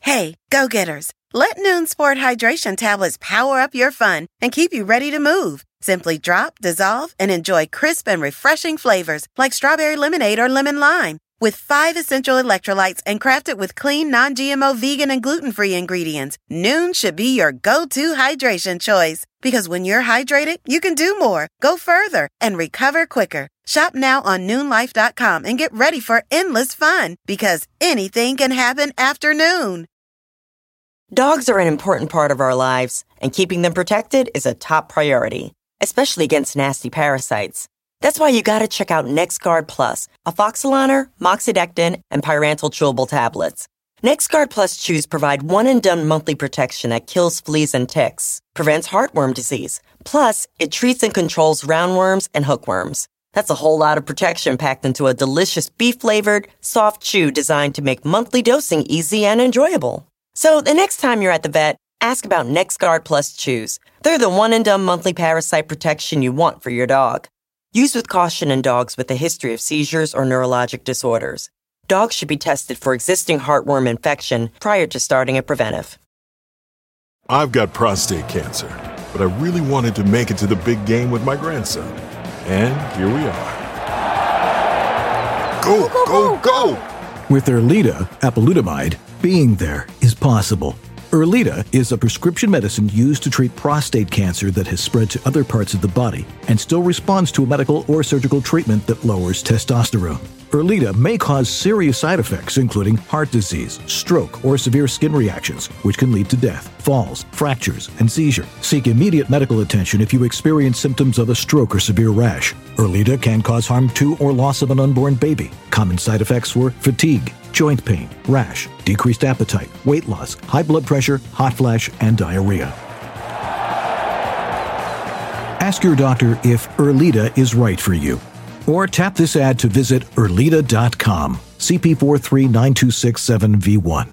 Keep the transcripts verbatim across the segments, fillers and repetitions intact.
Hey, go-getters, let Noon Sport Hydration tablets power up your fun and keep you ready to move. Simply drop, dissolve, and enjoy crisp and refreshing flavors like strawberry lemonade or lemon lime. With five essential electrolytes and crafted with clean, non-G M O, vegan, and gluten-free ingredients, Noon should be your go-to hydration choice. Because when you're hydrated, you can do more, go further, and recover quicker. Shop now on noon life dot com and get ready for endless fun. Because anything can happen after noon. Dogs are an important part of our lives, and keeping them protected is a top priority, especially against nasty parasites. That's why you gotta check out NexGard Plus, afoxolaner, moxidectin, and pyrantel chewable tablets. NexGard Plus chews provide one-and-done monthly protection that kills fleas and ticks, prevents heartworm disease. Plus, it treats and controls roundworms and hookworms. That's a whole lot of protection packed into a delicious beef-flavored, soft chew designed to make monthly dosing easy and enjoyable. So the next time you're at the vet, ask about NexGard Plus chews. They're the one-and-done monthly parasite protection you want for your dog. Use with caution in dogs with a history of seizures or neurologic disorders. Dogs should be tested for existing heartworm infection prior to starting a preventive. I've got prostate cancer, but I really wanted to make it to the big game with my grandson. And here we are. Go, go, go! With Erleada, apalutamide, being there is possible. Erleada is a prescription medicine used to treat prostate cancer that has spread to other parts of the body and still responds to a medical or surgical treatment that lowers testosterone. Erleada may cause serious side effects, including heart disease, stroke, or severe skin reactions, which can lead to death, falls, fractures, and seizure. Seek immediate medical attention if you experience symptoms of a stroke or severe rash. Erleada can cause harm to or loss of an unborn baby. Common side effects were fatigue, joint pain, rash, decreased appetite, weight loss, high blood pressure, hot flash, and diarrhea. Ask your doctor if Erleada is right for you. Or tap this ad to visit Erleada dot com. C P four three nine two six seven V one.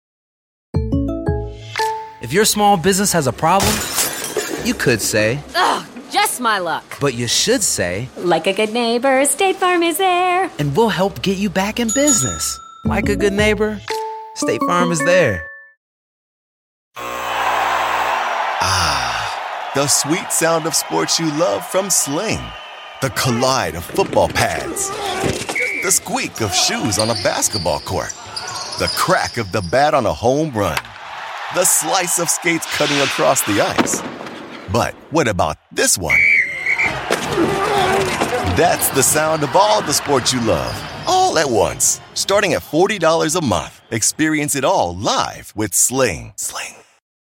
If your small business has a problem, you could say, ugh, just my luck. But you should say, like a good neighbor, State Farm is there. And we'll help get you back in business. Like a good neighbor, State Farm is there. Ah, the sweet sound of sports you love from Sling. The collide of football pads. The squeak of shoes on a basketball court. The crack of the bat on a home run. The slice of skates cutting across the ice. But what about this one? That's the sound of all the sports you love, all at once. Starting at forty dollars a month. Experience it all live with Sling. Sling.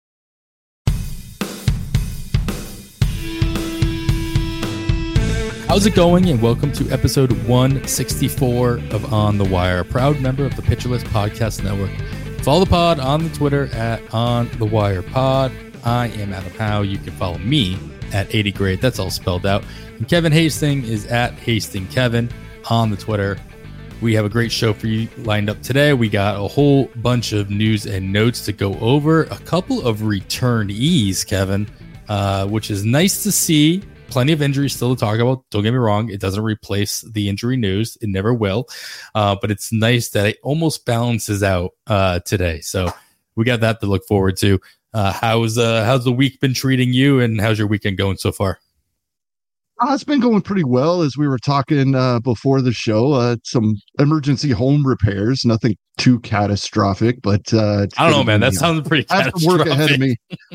How's it going? And welcome to episode one sixty-four of On the Wire, a proud member of the Pitcher List Podcast Network. Follow the pod on the Twitter at On the Wire Pod. I am Adam Howe. You can follow me at eighty grade. That's all spelled out. And Kevin Hastings is at Hasting Kevin on the Twitter. We have a great show for you lined up today. We got a whole bunch of news and notes to go over. A couple of returnees, Kevin, uh, which is nice to see. Plenty of injuries still to talk about. Don't get me wrong. It doesn't replace the injury news. It never will. Uh, but it's nice that it almost balances out uh, today. So we got that to look forward to. Uh, how's uh, how's the week been treating you, and how's your weekend going so far? Uh, it's been going pretty well, as we were talking uh, before the show. Uh, some emergency home repairs, nothing too catastrophic, but uh, I don't know, man. That sounds pretty I have to work ahead of me.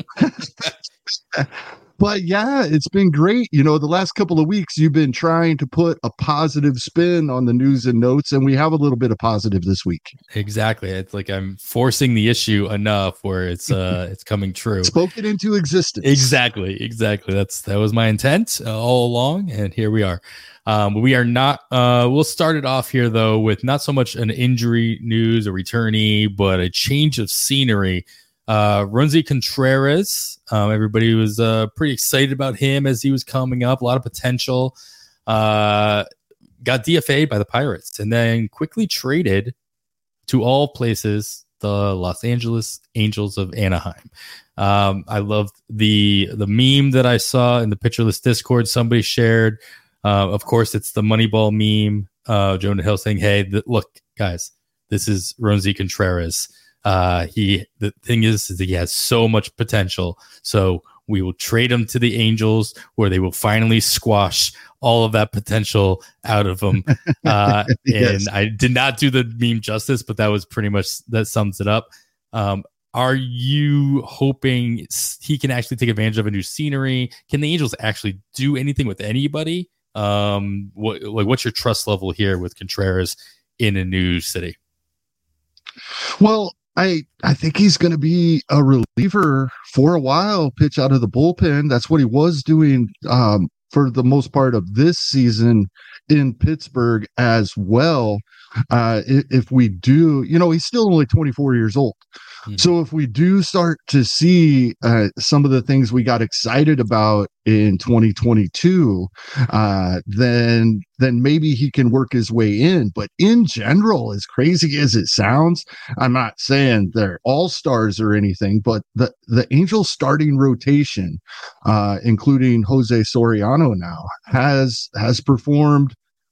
But yeah, it's been great. You know, the last couple of weeks, you've been trying to put a positive spin on the news and notes, and we have a little bit of positive this week. Exactly. It's like I'm forcing the issue enough where it's uh it's coming true. Spoke it into existence. Exactly. Exactly. That's that was my intent uh, all along, and here we are. Um, we are not. Uh, we'll start it off here though with not so much an injury news, a returnee, but a change of scenery. Uh, Roansy Contreras, um, everybody was uh, pretty excited about him as he was coming up. A lot of potential. Uh, got D F A'd by the Pirates and then quickly traded to all places, the Los Angeles Angels of Anaheim. Um, I loved the the meme that I saw in the Pitcher List Discord. Somebody shared. Uh, of course, it's the Moneyball meme. Uh, Jonah Hill saying, "Hey, th- look, guys, this is Roansy Contreras." Uh, he the thing is, is that he has so much potential. So we will trade him to the Angels, where they will finally squash all of that potential out of him. Uh, Yes. And I did not do the meme justice, but that was pretty much, that sums it up. Um, are you hoping he can actually take advantage of a new scenery? Can the Angels actually do anything with anybody? Um, what, like, what's your trust level here with Contreras in a new city? Well, I I think he's going to be a reliever for a while, pitch out of the bullpen. That's what he was doing um, for the most part of this season in Pittsburgh as well. Uh, if, if we do, you know, he's still only twenty-four years old. Mm-hmm. So if we do start to see uh, some of the things we got excited about in twenty twenty-two, uh, then then maybe he can work his way in. But in general, as crazy as it sounds, I'm not saying they're all-stars or anything, but the, the Angels starting rotation, uh, including Jose Soriano now, has has performed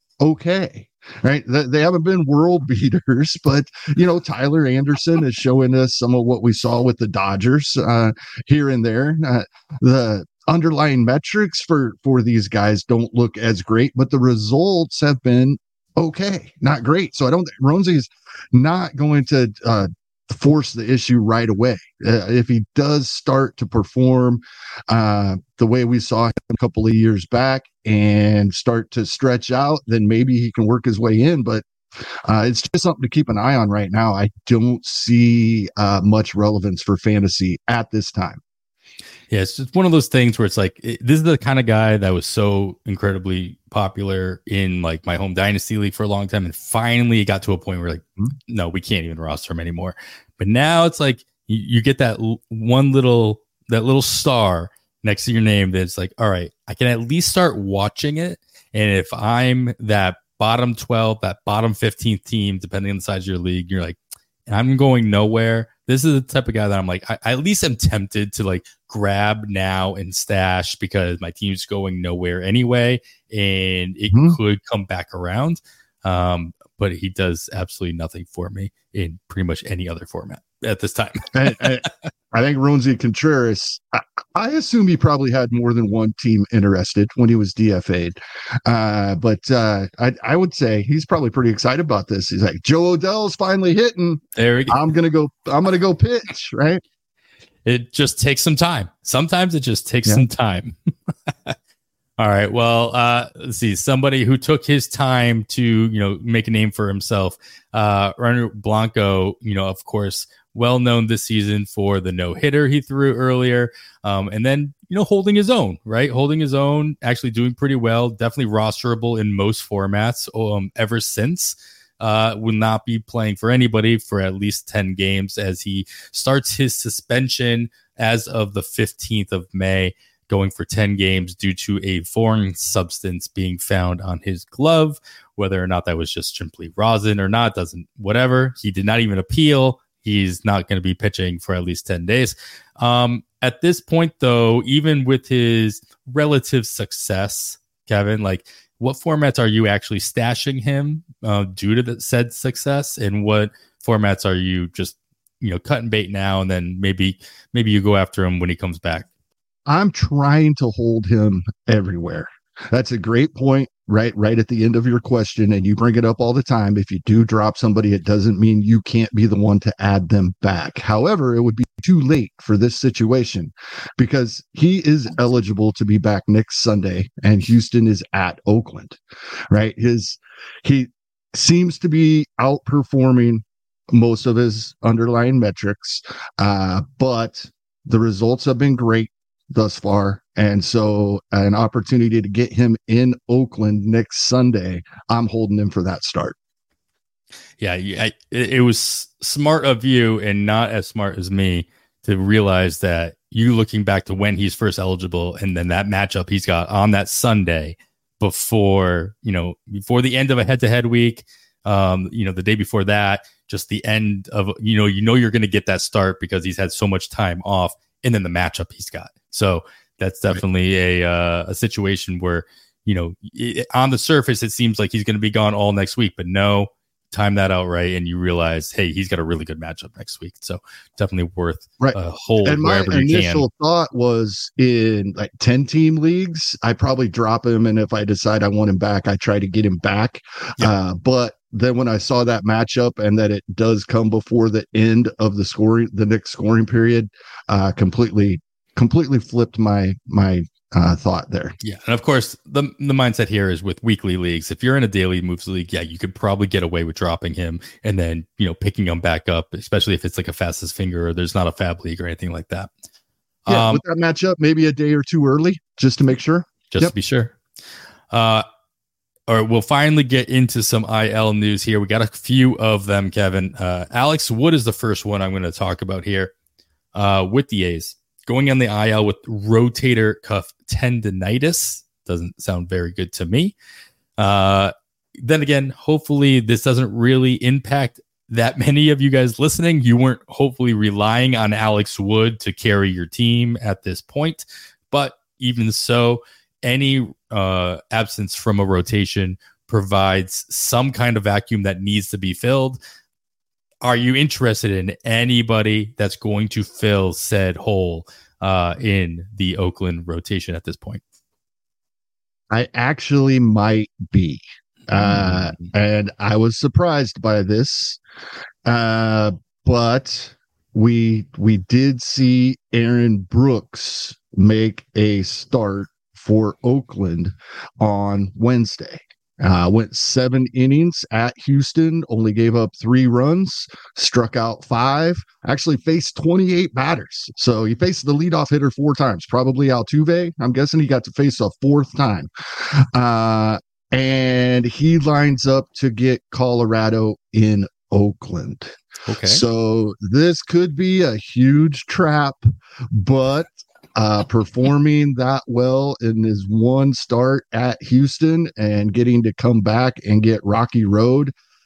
okay. Right. They haven't been world beaters, but, you know, Tyler Anderson is showing us some of what we saw with the Dodgers uh, here and there. Uh, the underlying metrics for, for these guys don't look as great, but the results have been okay, not great. So I don't think Roansy not going to uh, force the issue right away. Uh, if he does start to perform uh, the way we saw him a couple of years back and start to stretch out, then maybe he can work his way in. But uh, it's just something to keep an eye on right now. I don't see uh, much relevance for fantasy at this time. Yeah, it's just one of those things where it's like, it, this is the kind of guy that was so incredibly popular in like my home dynasty league for a long time. And finally it got to a point where like, mm-hmm. no, we can't even roster him anymore. But now it's like, you, you get that l- one little, that little star next to your name that's like, all right, I can at least start watching it. And if I'm that bottom twelve, that bottom fifteenth team, depending on the size of your league, you're like, I'm going nowhere. This is the type of guy that I'm like, I, I at least am tempted to like grab now and stash because my team's going nowhere anyway, and it mm-hmm. could come back around. Um, but he does absolutely nothing for me in pretty much any other format at this time. I, I, I think Roansy Contreras, I, I assume he probably had more than one team interested when he was D F A'd. Uh, but uh, I, I would say he's probably pretty excited about this. He's like, Joe Odell's finally hitting. There we go. I'm gonna go. I'm gonna go pitch. Right. It just takes some time. Sometimes it just takes yeah. some time. All right. Well, uh, let's see. Somebody who took his time to, you know, make a name for himself. Uh, Reiner Blanco, you know, of course, well known this season for the no hitter he threw earlier, um, and then you know holding his own, right? Holding his own, actually doing pretty well. Definitely rosterable in most formats. Um, ever since, uh, will not be playing for anybody for at least ten games as he starts his suspension as of the fifteenth of May. Going for ten games due to a foreign substance being found on his glove. Whether or not that was just simply rosin or not, doesn't, whatever. He did not even appeal. He's not going to be pitching for at least ten days. Um, at this point, though, even with his relative success, Kevin, like what formats are you actually stashing him uh, due to the said success? And what formats are you just, you know, cutting bait now and then maybe, maybe you go after him when he comes back? I'm trying to hold him everywhere. That's a great point, right? Right at the end of your question. And you bring it up all the time. If you do drop somebody, it doesn't mean you can't be the one to add them back. However, it would be too late for this situation because he is eligible to be back next Sunday and Houston is at Oakland, right? His, he seems to be outperforming most of his underlying metrics, uh, but the results have been great thus far. And so an opportunity to get him in Oakland next Sunday, I'm holding him for that start. Yeah, I, it was smart of you and not as smart as me to realize that you looking back to when he's first eligible and then that matchup he's got on that Sunday before, you know, before the end of a head-to-head week, um, you know, the day before that, just the end of, you know, you know, you're going to get that start because he's had so much time off and then the matchup he's got. So that's definitely a uh, a situation where, you know, it, on the surface, it seems like he's going to be gone all next week. But no, time that out right and you realize, hey, he's got a really good matchup next week. So definitely worth right. a hold and my wherever you initial can. thought was in like ten team leagues, I probably drop him. And if I decide I want him back, I try to get him back. Yep. Uh, but then when I saw that matchup and that it does come before the end of the scoring, the next scoring period, uh, completely, completely flipped my, my, uh, thought there. Yeah. And of course the, the mindset here is with weekly leagues. If you're in a daily moves league, yeah, you could probably get away with dropping him and then, you know, picking him back up, especially if it's like a fastest finger or there's not a fab league or anything like that. Yeah. Um, with that matchup, maybe a day or two early, just to make sure. Just Yep. to be sure. Uh, All right, we'll finally get into some I L news here. We got a few of them, Kevin. Uh, Alex Wood is the first one I'm going to talk about here uh, with the A's. Going on the I L with rotator cuff tendonitis. Doesn't sound very good to me. Uh, then again, hopefully this doesn't really impact that many of you guys listening. You weren't hopefully relying on Alex Wood to carry your team at this point. But even so, any uh, absence from a rotation provides some kind of vacuum that needs to be filled. Are you interested in anybody that's going to fill said hole uh, in the Oakland rotation at this point? I actually might be. Uh, Mm. and I was surprised by this. Uh, but we we did see Aaron Brooks make a start for Oakland on Wednesday. Uh, went seven innings at Houston, only gave up three runs, struck out five, actually faced twenty-eight batters. So he faced the leadoff hitter four times, probably Altuve. I'm guessing he got to face a fourth time. Uh, and he lines up to get Colorado in Oakland. Okay. So this could be a huge trap, but uh, performing that well in his one start at Houston and getting to come back and get Rocky Road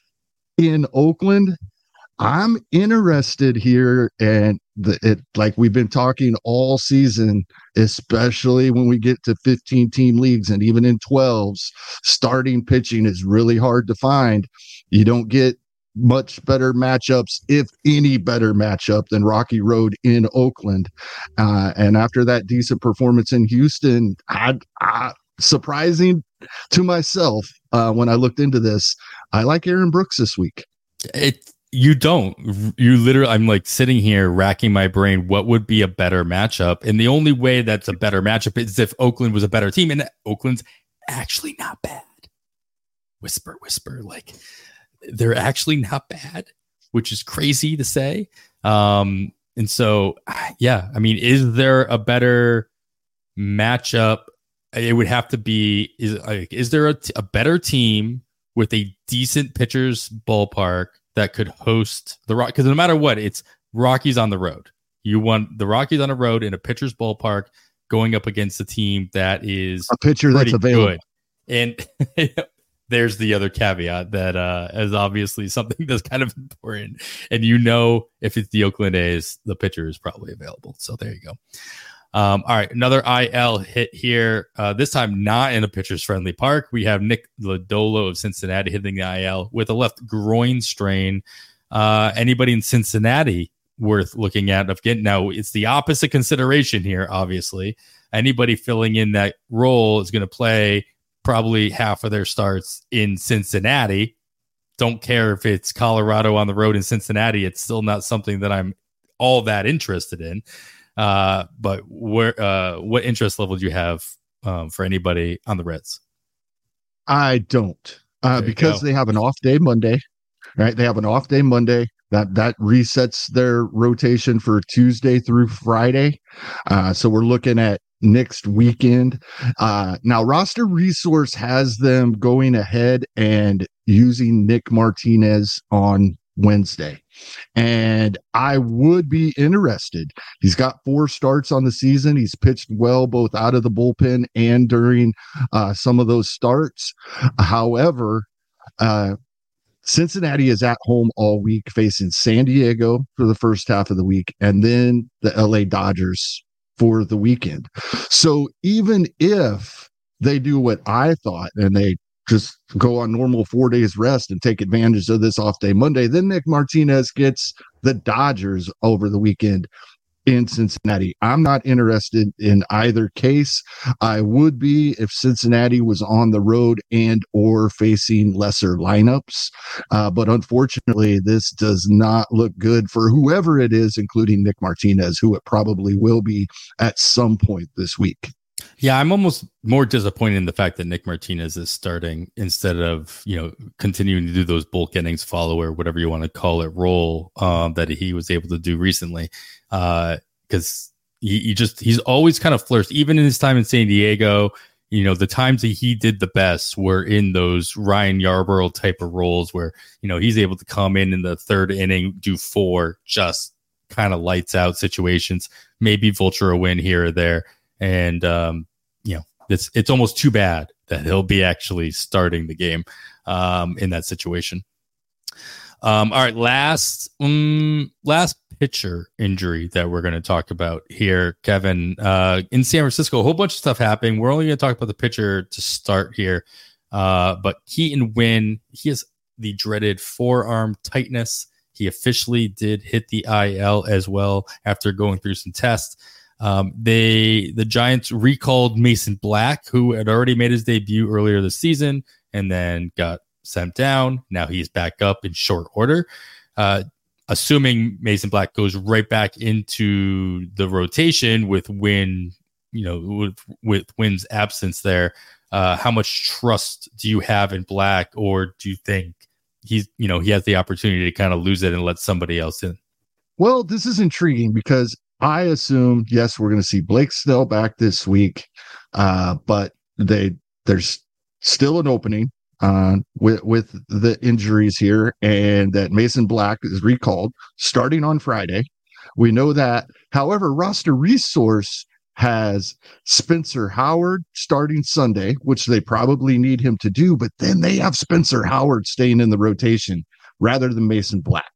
in Oakland, I'm interested here. And the, it, like we've been talking all season, especially when we get to fifteen team leagues and even in twelves, starting pitching is really hard to find. You don't get much better matchups, if any better matchup than Rocky Road in Oakland. Uh, and after that decent performance in Houston, I, I surprising to myself uh, when I looked into this, I like Aaron Brooks this week. It you don't you literally I'm like sitting here racking my brain. What would be a better matchup? And the only way that's a better matchup is if Oakland was a better team, and Oakland's actually not bad. Whisper, whisper, like. They're actually not bad, which is crazy to say. Um, and so, yeah, I mean, is there a better matchup? It would have to be, is, like, is there a, t- a better team with a decent pitcher's ballpark that could host the Rock? Because no matter what, it's Rockies on the road. You want the Rockies on the road in a pitcher's ballpark going up against a team that is a pitcher that's available. Good. And there's the other caveat that uh, is obviously something that's kind of important. And you know, if it's the Oakland A's, the pitcher is probably available. So there you go. Um, all right, another I L hit here. Uh, this time not in a pitcher's friendly park. We have Nick Lodolo of Cincinnati hitting the I L with a left groin strain. Uh, anybody in Cincinnati worth looking at? Of getting now, it's the opposite consideration here. Obviously, anybody filling in that role is going to play probably half of their starts in Cincinnati. Don't care if it's Colorado on the road in Cincinnati. It's still not something that I'm all that interested in. Uh, but where, uh, what interest level do you have um, for anybody on the Reds? I don't, uh, because they have an off day Monday, right? They have an off day Monday. That that resets their rotation for Tuesday through Friday. Uh, so we're looking at next weekend. Uh, now, Roster Resource has them going ahead and using Nick Martinez on Wednesday. And I would be interested. He's got four starts on the season. He's pitched well both out of the bullpen and during uh, some of those starts. However, uh, Cincinnati is at home all week facing San Diego for the first half of the week and then the L A Dodgers for the weekend. So even if they do what I thought and they just go on normal four days rest and take advantage of this off day Monday. Then Nick Martinez gets the Dodgers over the weekend in Cincinnati. I'm not interested in either case. I would be if Cincinnati was on the road and or facing lesser lineups. Uh, but unfortunately, this does not look good for whoever it is, including Nick Martinez, who it probably will be at some point this week. Yeah, I'm almost more disappointed in the fact that Nick Martinez is starting instead of, you know, continuing to do those bulk innings follower, whatever you want to call it, role um, that he was able to do recently. Uh, because he, he just, he's always kind of flourished, even in his time in San Diego. You know, the times that he did the best were in those Ryan Yarbrough type of roles where, you know, he's able to come in in the third inning, do four, just kind of lights out situations, maybe vulture a win here or there. And, um, you know, it's, it's almost too bad that he'll be actually starting the game um, in that situation. Um, all right, last um, last pitcher injury that we're going to talk about here, Kevin, uh, in San Francisco. A whole bunch of stuff happening. We're only going to talk about the pitcher to start here. Uh, but Keaton Winn, he has the dreaded forearm tightness. He officially did hit the I L as well after going through some tests. Um, they the Giants recalled Mason Black, who had already made his debut earlier this season and then got sent down. Now he's back up in short order. Uh, assuming Mason Black goes right back into the rotation with Winn, you know, with, with Winn's absence there, uh, how much trust do you have in Black, or do you think he's, you know, he has the opportunity to kind of lose it and let somebody else in? Well, this is intriguing because I assume, yes, we're going to see Blake Snell back this week, uh, but they there's still an opening uh, with with the injuries here, and that Mason Black is recalled starting on Friday. We know that. However, Roster Resource has Spencer Howard starting Sunday, which they probably need him to do, but then they have Spencer Howard staying in the rotation rather than Mason Black.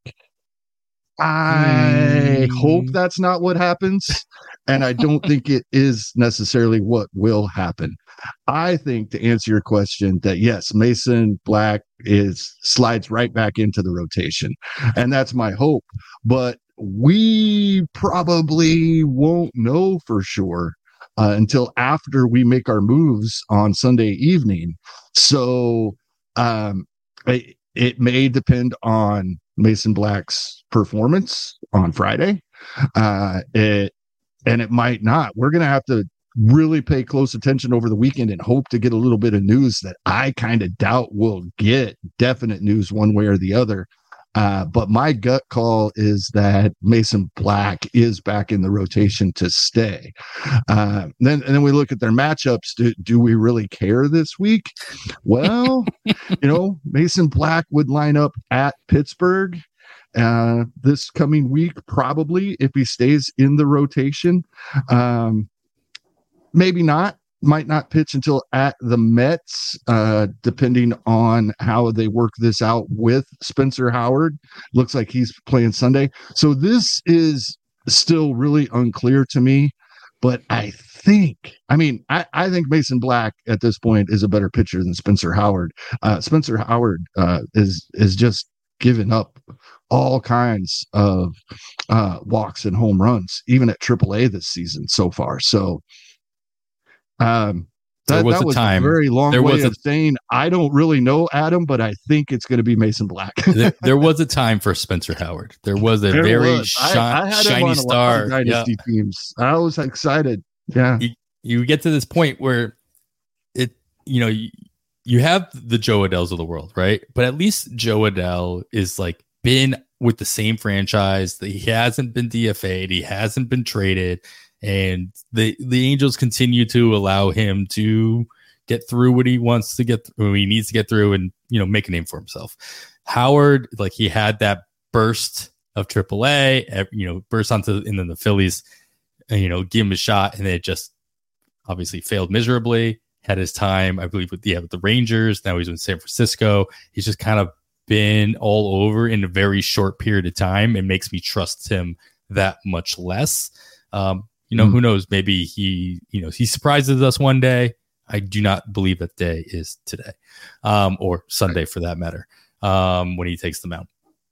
I mm. hope that's not what happens, and I don't think it is necessarily what will happen. I think, to answer your question, that yes, Mason Black is slides right back into the rotation, and that's my hope. But we probably won't know for sure uh, until after we make our moves on Sunday evening. So um, it, it may depend on Mason Black's performance on Friday. Uh, it, and it might not. We're going to have to really pay close attention over the weekend and hope to get a little bit of news that I kind of doubt we'll get definite news one way or the other. Uh, but my gut call is that Mason Black is back in the rotation to stay. Uh, then, and then we look at their matchups. Do, do we really care this week? Well, you know, Mason Black would line up at Pittsburgh uh, this coming week, probably, if he stays in the rotation. Um, maybe not. Might not pitch until at the Mets, uh, depending on how they work this out with Spencer Howard. Looks like he's playing Sunday. So this is still really unclear to me, but I think, I mean, I, I think Mason Black at this point is a better pitcher than Spencer Howard. Uh, Spencer Howard uh, is, is just giving up all kinds of uh, walks and home runs, even at triple A this season so far. So, Um, that, was, that was a, time. a very long there way was of a, saying I don't really know, Adam, but I think it's going to be Mason Black. there, there was a time for Spencer Howard. There was a there very was. Shi- I, I had shiny him on star. Dynasty yeah. teams. I was excited. Yeah, you, you get to this point where it, you know, you, you have the Joe Adells of the world, right? But at least Joe Adell is like been with the same franchise. He hasn't been D F A'd. He hasn't been traded. And the the Angels continue to allow him to get through what he wants to get through, he needs to get through, and, you know, make a name for himself. Howard, like, he had that burst of triple A, you know, burst onto, and then the Phillies, you know, give him a shot, and it just obviously failed miserably. Had his time, I believe, with, yeah, with the Rangers. Now he's in San Francisco. He's just kind of been all over in a very short period of time. It makes me trust him that much less. Um, You know, mm. who knows? Maybe he, you know, he surprises us one day. I do not believe that day is today, um, or Sunday for that matter, um, when he takes the mound.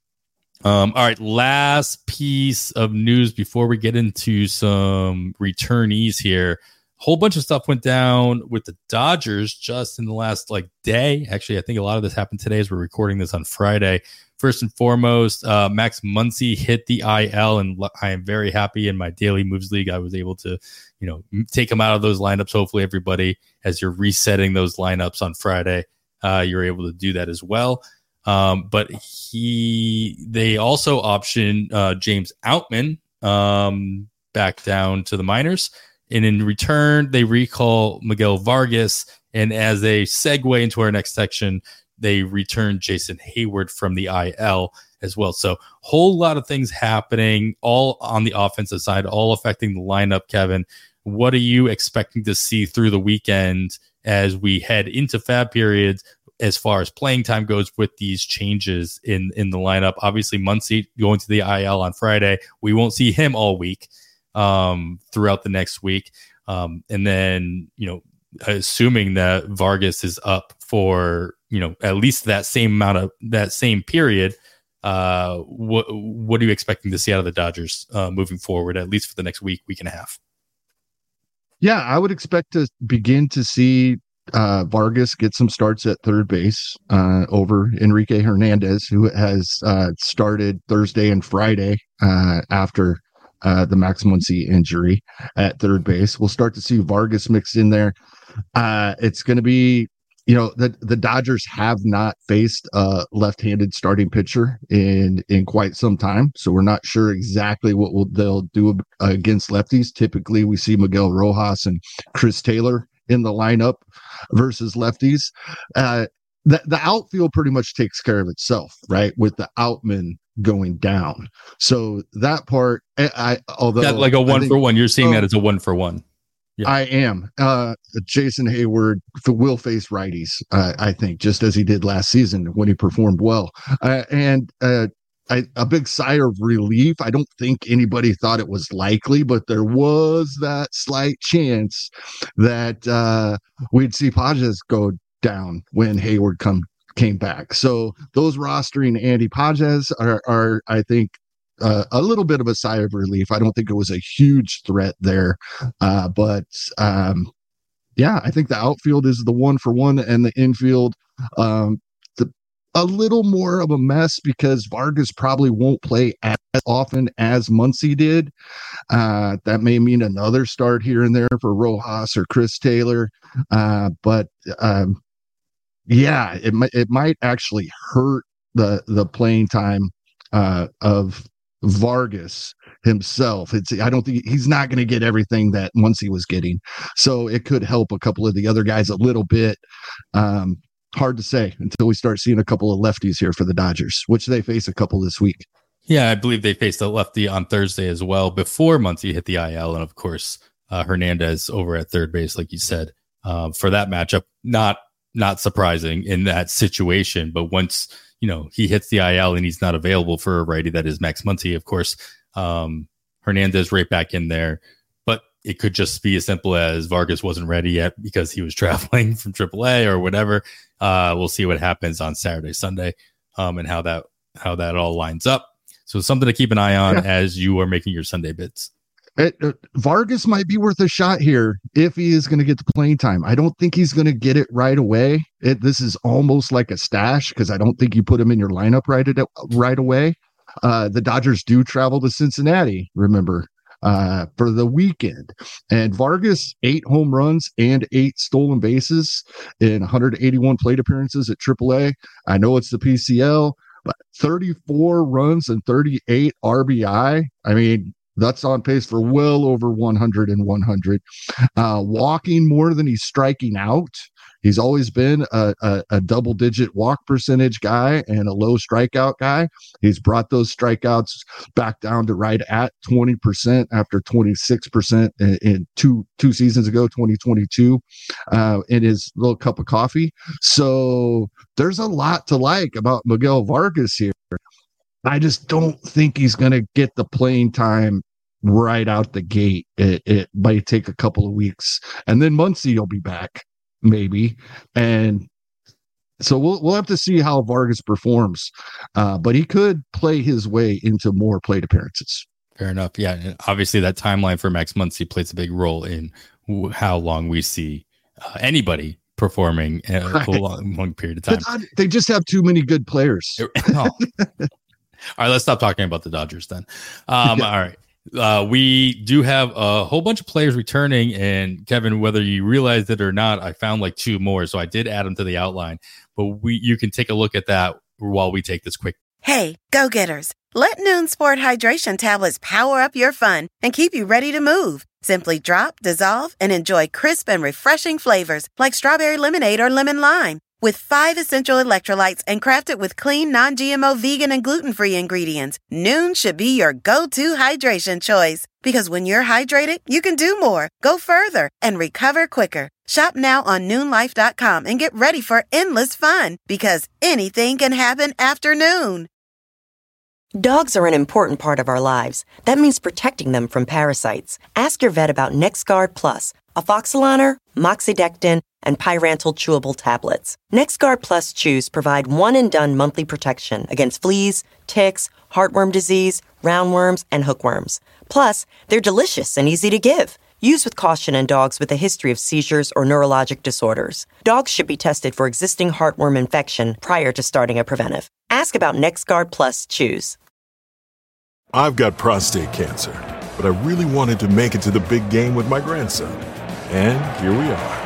Um, all right, last piece of news before we get into some returnees here. Whole bunch of stuff went down with the Dodgers just in the last like day. Actually, I think a lot of this happened today as we're recording this on Friday. First and foremost, uh, Max Muncy hit the I L, and I am very happy in my daily moves league. I was able to, you know, take him out of those lineups. Hopefully, everybody, as you're resetting those lineups on Friday, uh, you're able to do that as well. Um, but he, they also option uh, James Outman um, back down to the minors. And in return, they recall Miguel Vargas. And as a segue into our next section, they return Jason Hayward from the I L as well. So whole lot of things happening, all on the offensive side, all affecting the lineup. Kevin, what are you expecting to see through the weekend as we head into fab periods as far as playing time goes with these changes in, in the lineup? Obviously, Muncy going to the I L on Friday. We won't see him all week. Um, throughout the next week. Um, and then, you know, assuming that Vargas is up for, you know, at least that same amount of that same period, uh, what, what are you expecting to see out of the Dodgers uh, moving forward, at least for the next week, week and a half? Yeah, I would expect to begin to see uh, Vargas get some starts at third base uh, over Enrique Hernandez, who has uh, started Thursday and Friday uh, after Uh, the Max Muncy injury at third base. We'll start to see Vargas mixed in there. Uh, it's going to be, you know, the, the Dodgers have not faced a left-handed starting pitcher in, in quite some time. So we're not sure exactly what we'll, they'll do against lefties. Typically we see Miguel Rojas and Chris Taylor in the lineup versus lefties. Uh, the, the outfield pretty much takes care of itself, right? With the Outman going down. So that part, I, I although yeah, like a one think, for one, you're seeing oh, that as a one for one. Yeah. I am. Uh, Jason Hayward will face righties, uh, I think, just as he did last season when he performed well. Uh, and uh, I, a big sigh of relief. I don't think anybody thought it was likely, but there was that slight chance that uh, we'd see Pages go down when Hayward come came back. So those rostering Andy Pages are, are I think, uh, a little bit of a sigh of relief. I don't think it was a huge threat there. Uh, but um, yeah, I think the outfield is the one for one, and the infield, um, the, a little more of a mess because Vargas probably won't play as often as Muncy did. Uh, that may mean another start here and there for Rojas or Chris Taylor. Uh, but um, Yeah, it might it might actually hurt the the playing time uh, of Vargas himself. It's I don't think he's not going to get everything that Muncy was getting, so it could help a couple of the other guys a little bit. Um, hard to say until we start seeing a couple of lefties here for the Dodgers, which they face a couple this week. Yeah, I believe they faced a lefty on Thursday as well before Muncy hit the I L, and of course uh, Hernandez over at third base, like you said, uh, for that matchup. Not. Not surprising in that situation, but once you know he hits the I L and he's not available for a righty, that is Max Muncy, of course. Um, Hernandez right back in there, but it could just be as simple as Vargas wasn't ready yet because he was traveling from triple A or whatever. Uh, we'll see what happens on Saturday, Sunday, um, and how that how that all lines up. So something to keep an eye on yeah. as you are making your Sunday bids. It, uh, Vargas might be worth a shot here if he is going to get the playing time. I don't think he's going to get it right away. It, this is almost like a stash because I don't think you put him in your lineup right, at, right away. Uh, the Dodgers do travel to Cincinnati, remember, uh, for the weekend. And Vargas, eight home runs and eight stolen bases in one hundred eighty-one plate appearances at triple A. I know it's the P C L, but thirty-four runs and thirty-eight R B I. I mean, that's on pace for well over one hundred and one hundred. Uh, walking more than he's striking out. He's always been a, a, a double-digit walk percentage guy and a low strikeout guy. He's brought those strikeouts back down to right at twenty percent after twenty-six percent in, in two two seasons ago, twenty twenty-two, uh, in his little cup of coffee. So there's a lot to like about Miguel Vargas here. I just don't think he's going to get the playing time right out the gate. It, it might take a couple of weeks, and then Muncy will be back. maybe. And so we'll we'll have to see how Vargas performs. Uh, but he could play his way into more plate appearances. Fair enough. Yeah. And obviously, that timeline for Max Muncy plays a big role in w- how long we see uh, anybody performing a, right. a long, long period of time. Not, they just have too many good players. Oh. All right, let's stop talking about the Dodgers then. Um, yeah. All right. Uh, we do have a whole bunch of players returning, and Kevin, whether you realized it or not, I found like two more, so I did add them to the outline. But we, you can take a look at that while we take this quick. Hey, go-getters, let Noon Sport Hydration tablets power up your fun and keep you ready to move. Simply drop, dissolve, and enjoy crisp and refreshing flavors like strawberry lemonade or lemon lime. With five essential electrolytes and crafted with clean, non-G M O, vegan, and gluten-free ingredients, Noon should be your go-to hydration choice. Because when you're hydrated, you can do more, go further, and recover quicker. Shop now on noon life dot com and get ready for endless fun. Because anything can happen after noon. Dogs are an important part of our lives. That means protecting them from parasites. Ask your vet about NexGard Plus, Afoxolaner, Moxidectin, and Pyrantel chewable tablets. NexGard Plus chews provide one-and-done monthly protection against fleas, ticks, heartworm disease, roundworms, and hookworms. Plus, they're delicious and easy to give. Use with caution in dogs with a history of seizures or neurologic disorders. Dogs should be tested for existing heartworm infection prior to starting a preventive. Ask about NexGard Plus chews. I've got prostate cancer, but I really wanted to make it to the big game with my grandson. And here we are.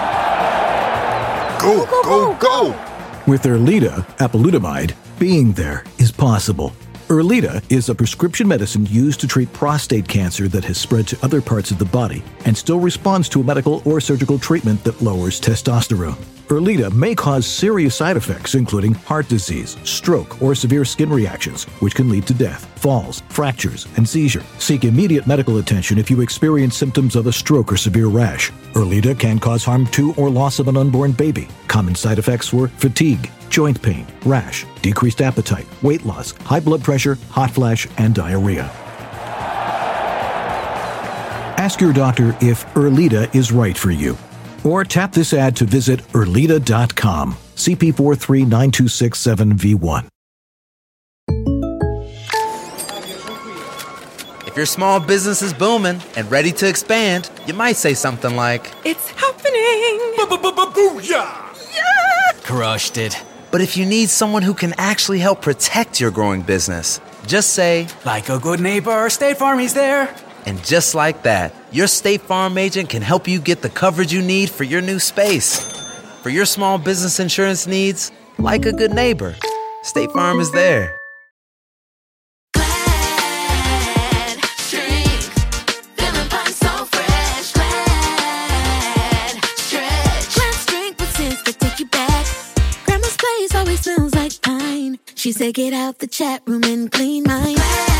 Go, go, go! With Erleada, apalutamide, being there is possible. Erleada is a prescription medicine used to treat prostate cancer that has spread to other parts of the body and still responds to a medical or surgical treatment that lowers testosterone. Erleada may cause serious side effects, including heart disease, stroke, or severe skin reactions, which can lead to death, falls, fractures, and seizure. Seek immediate medical attention if you experience symptoms of a stroke or severe rash. Erleada can cause harm to or loss of an unborn baby. Common side effects were fatigue, joint pain, rash, decreased appetite, weight loss, high blood pressure, hot flash, and diarrhea. Ask your doctor if Erleada is right for you. Or tap this ad to visit Erleada dot com. C P four three nine two six seven V one. If your small business is booming and ready to expand, you might say something like, "It's happening! Booyah! Yeah! Crushed it." But if you need someone who can actually help protect your growing business, just say, "Like a good neighbor, State Farm is there." And just like that, your State Farm agent can help you get the coverage you need for your new space. For your small business insurance needs, like a good neighbor, State Farm is there. Glad drink, feeling fine, so fresh. Glad stretch, Glad drink with scents that take you back. Grandma's place always smells like pine. She said, "Get out the chat room and clean mine."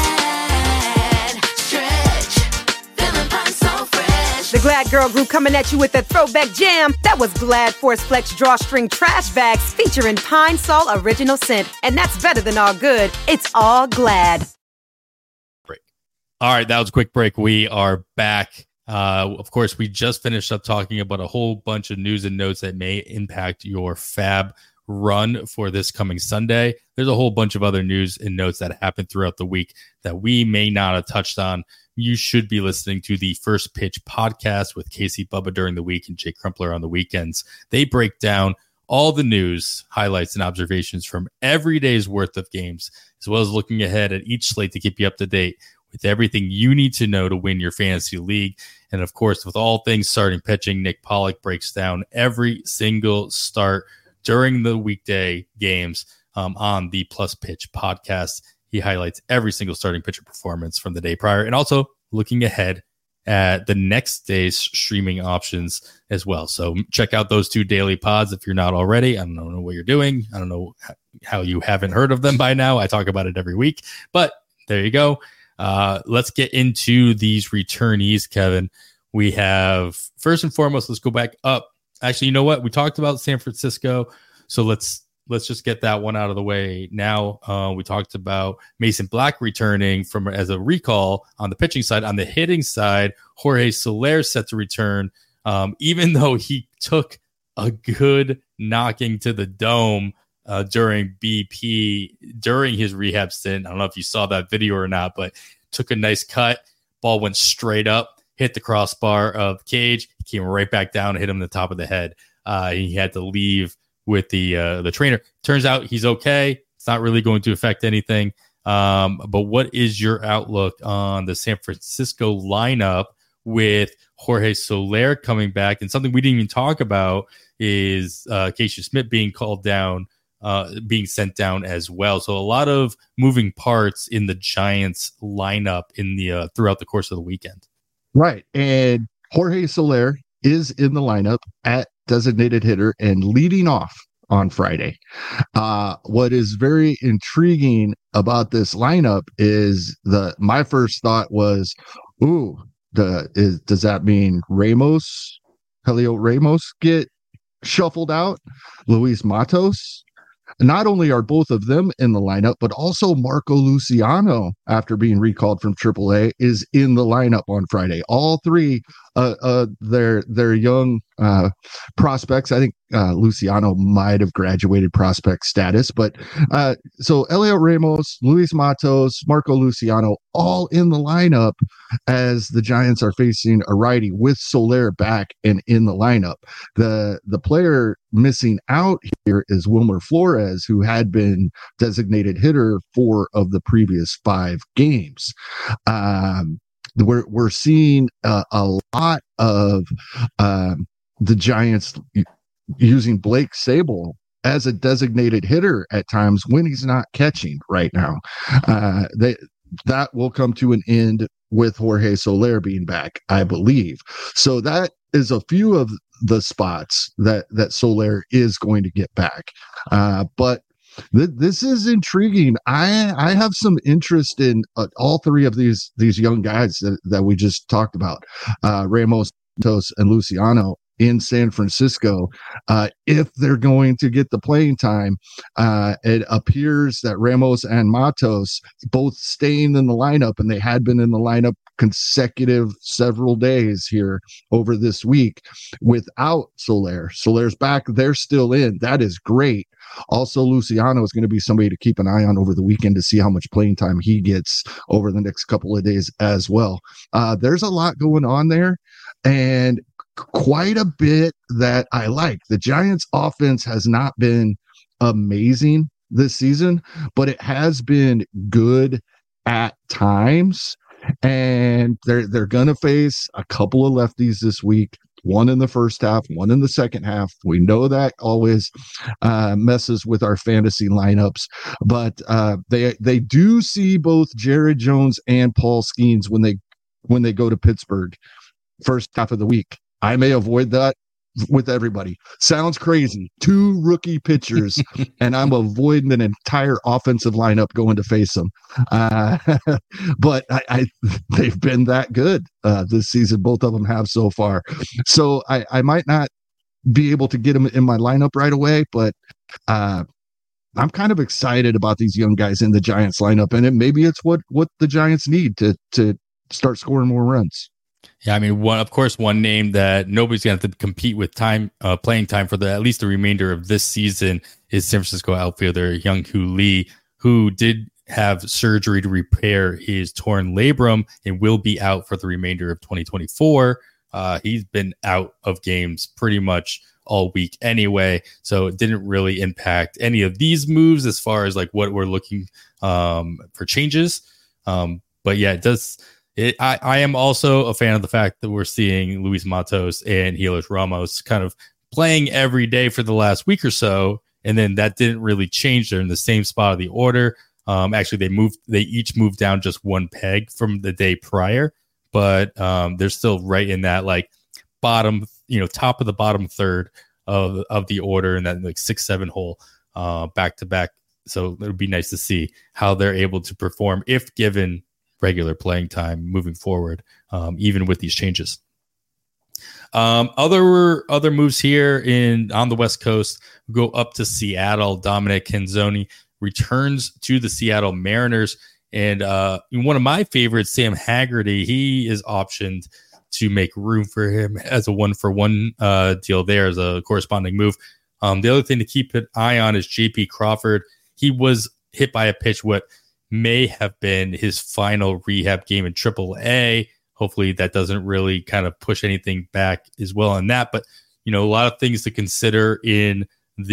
The Glad Girl Group coming at you with a throwback jam. That was Glad Force Flex Drawstring Trash Bags featuring Pine Sol Original Scent. And that's better than all good. It's all Glad. Break. All right, that was a quick break. We are back. Uh, of course, we just finished up talking about a whole bunch of news and notes that may impact your Fab run for this coming Sunday. There's a whole bunch of other news and notes that happened throughout the week that we may not have touched on. You should be listening to the First Pitch podcast with Casey Bubba during the week and Jake Crumpler on the weekends. They break down all the news, highlights, and observations from every day's worth of games, as well as looking ahead at each slate to keep you up to date with everything you need to know to win your fantasy league. And of course, with all things starting pitching, Nick Pollack breaks down every single start during the weekday games um, on the Plus Pitch podcast. He highlights every single starting pitcher performance from the day prior and also looking ahead at the next day's streaming options as well. So check out those two daily pods if you're not already. I don't know what you're doing. I don't know how you haven't heard of them by now. I talk about it every week, but there you go. Uh, let's get into these returnees, Kevin. We have, first and foremost, let's go back up. Actually, you know what? We talked about San Francisco, so let's Let's just get that one out of the way now. Uh, we talked about Mason Black returning from as a recall on the pitching side. On the hitting side, Jorge Soler set to return, um, even though he took a good knocking to the dome uh, during B P during his rehab stint. I don't know if you saw that video or not, but took a nice cut. Ball went straight up, hit the crossbar of the cage. He came right back down and hit him in the top of the head. Uh, he had to leave with the uh, the trainer. Turns out he's okay. It's not really going to affect anything. Um, but what is your outlook on the San Francisco lineup with Jorge Soler coming back? And something we didn't even talk about is uh, Casey Smith being called down, uh, being sent down as well. So a lot of moving parts in the Giants lineup in the uh, throughout the course of the weekend. Right. And Jorge Soler is in the lineup at designated hitter and leading off on Friday. Uh, what is very intriguing about this lineup is the my first thought was, ooh, the is does that mean Ramos, Helio Ramos get shuffled out? Luis Matos? Not only are both of them in the lineup, but also Marco Luciano, after being recalled from triple A, is in the lineup on Friday. All three, uh, uh, they're, they're young uh, prospects. I think uh, Luciano might have graduated prospect status, but uh, so Elio Ramos, Luis Matos, Marco Luciano, all in the lineup as the Giants are facing a righty with Soler back and in the lineup. The, the player missing out here is Wilmer Flores, who had been designated hitter four of the previous five games. Um, we're we're seeing uh, a lot of um, the Giants using Blake Sable as a designated hitter at times when he's not catching right now. Uh, they that will come to an end with Jorge Soler being back, I believe. So that is a few of the spots that that Soler is going to get back. Uh, but th- this is intriguing. I I have some interest in uh, all three of these these young guys that, that we just talked about, uh, Ramos, Matos, and Luciano in San Francisco. Uh, if they're going to get the playing time, uh, it appears that Ramos and Matos both staying in the lineup, and they had been in the lineup consecutive several days here over this week without Soler. Soler's back. They're still in. That is great. Also, Luciano is going to be somebody to keep an eye on over the weekend to see how much playing time he gets over the next couple of days as well. Uh, there's a lot going on there, and quite a bit that I like. The Giants offense has not been amazing this season, but it has been good at times. And they're they're gonna face a couple of lefties this week, one in the first half, one in the second half. We know that always uh, messes with our fantasy lineups, but uh, they they do see both Jared Jones and Paul Skeens when they when they go to Pittsburgh first half of the week. I may avoid that with everybody. Sounds crazy. Two rookie pitchers, and I'm avoiding an entire offensive lineup going to face them. Uh, but I, I, they've been that good uh, this season. Both of them have so far. So I, I might not be able to get them in my lineup right away, but uh, I'm kind of excited about these young guys in the Giants lineup, and it, maybe it's what what the Giants need to to start scoring more runs. Yeah, I mean, one of course, one name that nobody's going to have to compete with time, uh, playing time for the at least the remainder of this season is San Francisco outfielder Young-Hoo Lee, who did have surgery to repair his torn labrum and will be out for the remainder of twenty twenty-four. Uh, he's been out of games pretty much all week anyway, so it didn't really impact any of these moves as far as like what we're looking um, for changes. Um, but yeah, it does. It, I, I am also a fan of the fact that we're seeing Luis Matos and Helios Ramos kind of playing every day for the last week or so, and then that didn't really change. They're in the same spot of the order. Um, actually, they moved. They each moved down just one peg from the day prior, but um, they're still right in that like bottom, you know, top of the bottom third of of the order, and that like six seven hole uh, back to back. So it would be nice to see how they're able to perform if given regular playing time moving forward, um, even with these changes. Um, other other moves here in on the West Coast, go up to Seattle. Dominic Canzoni returns to the Seattle Mariners, and uh, one of my favorites, Sam Haggerty, he is optioned to make room for him as a one for one uh, deal there as a corresponding move. Um, the other thing to keep an eye on is J P Crawford. He was hit by a pitch what may have been his final rehab game in triple A. Hopefully that doesn't really kind of push anything back as well on that. But, you know, a lot of things to consider in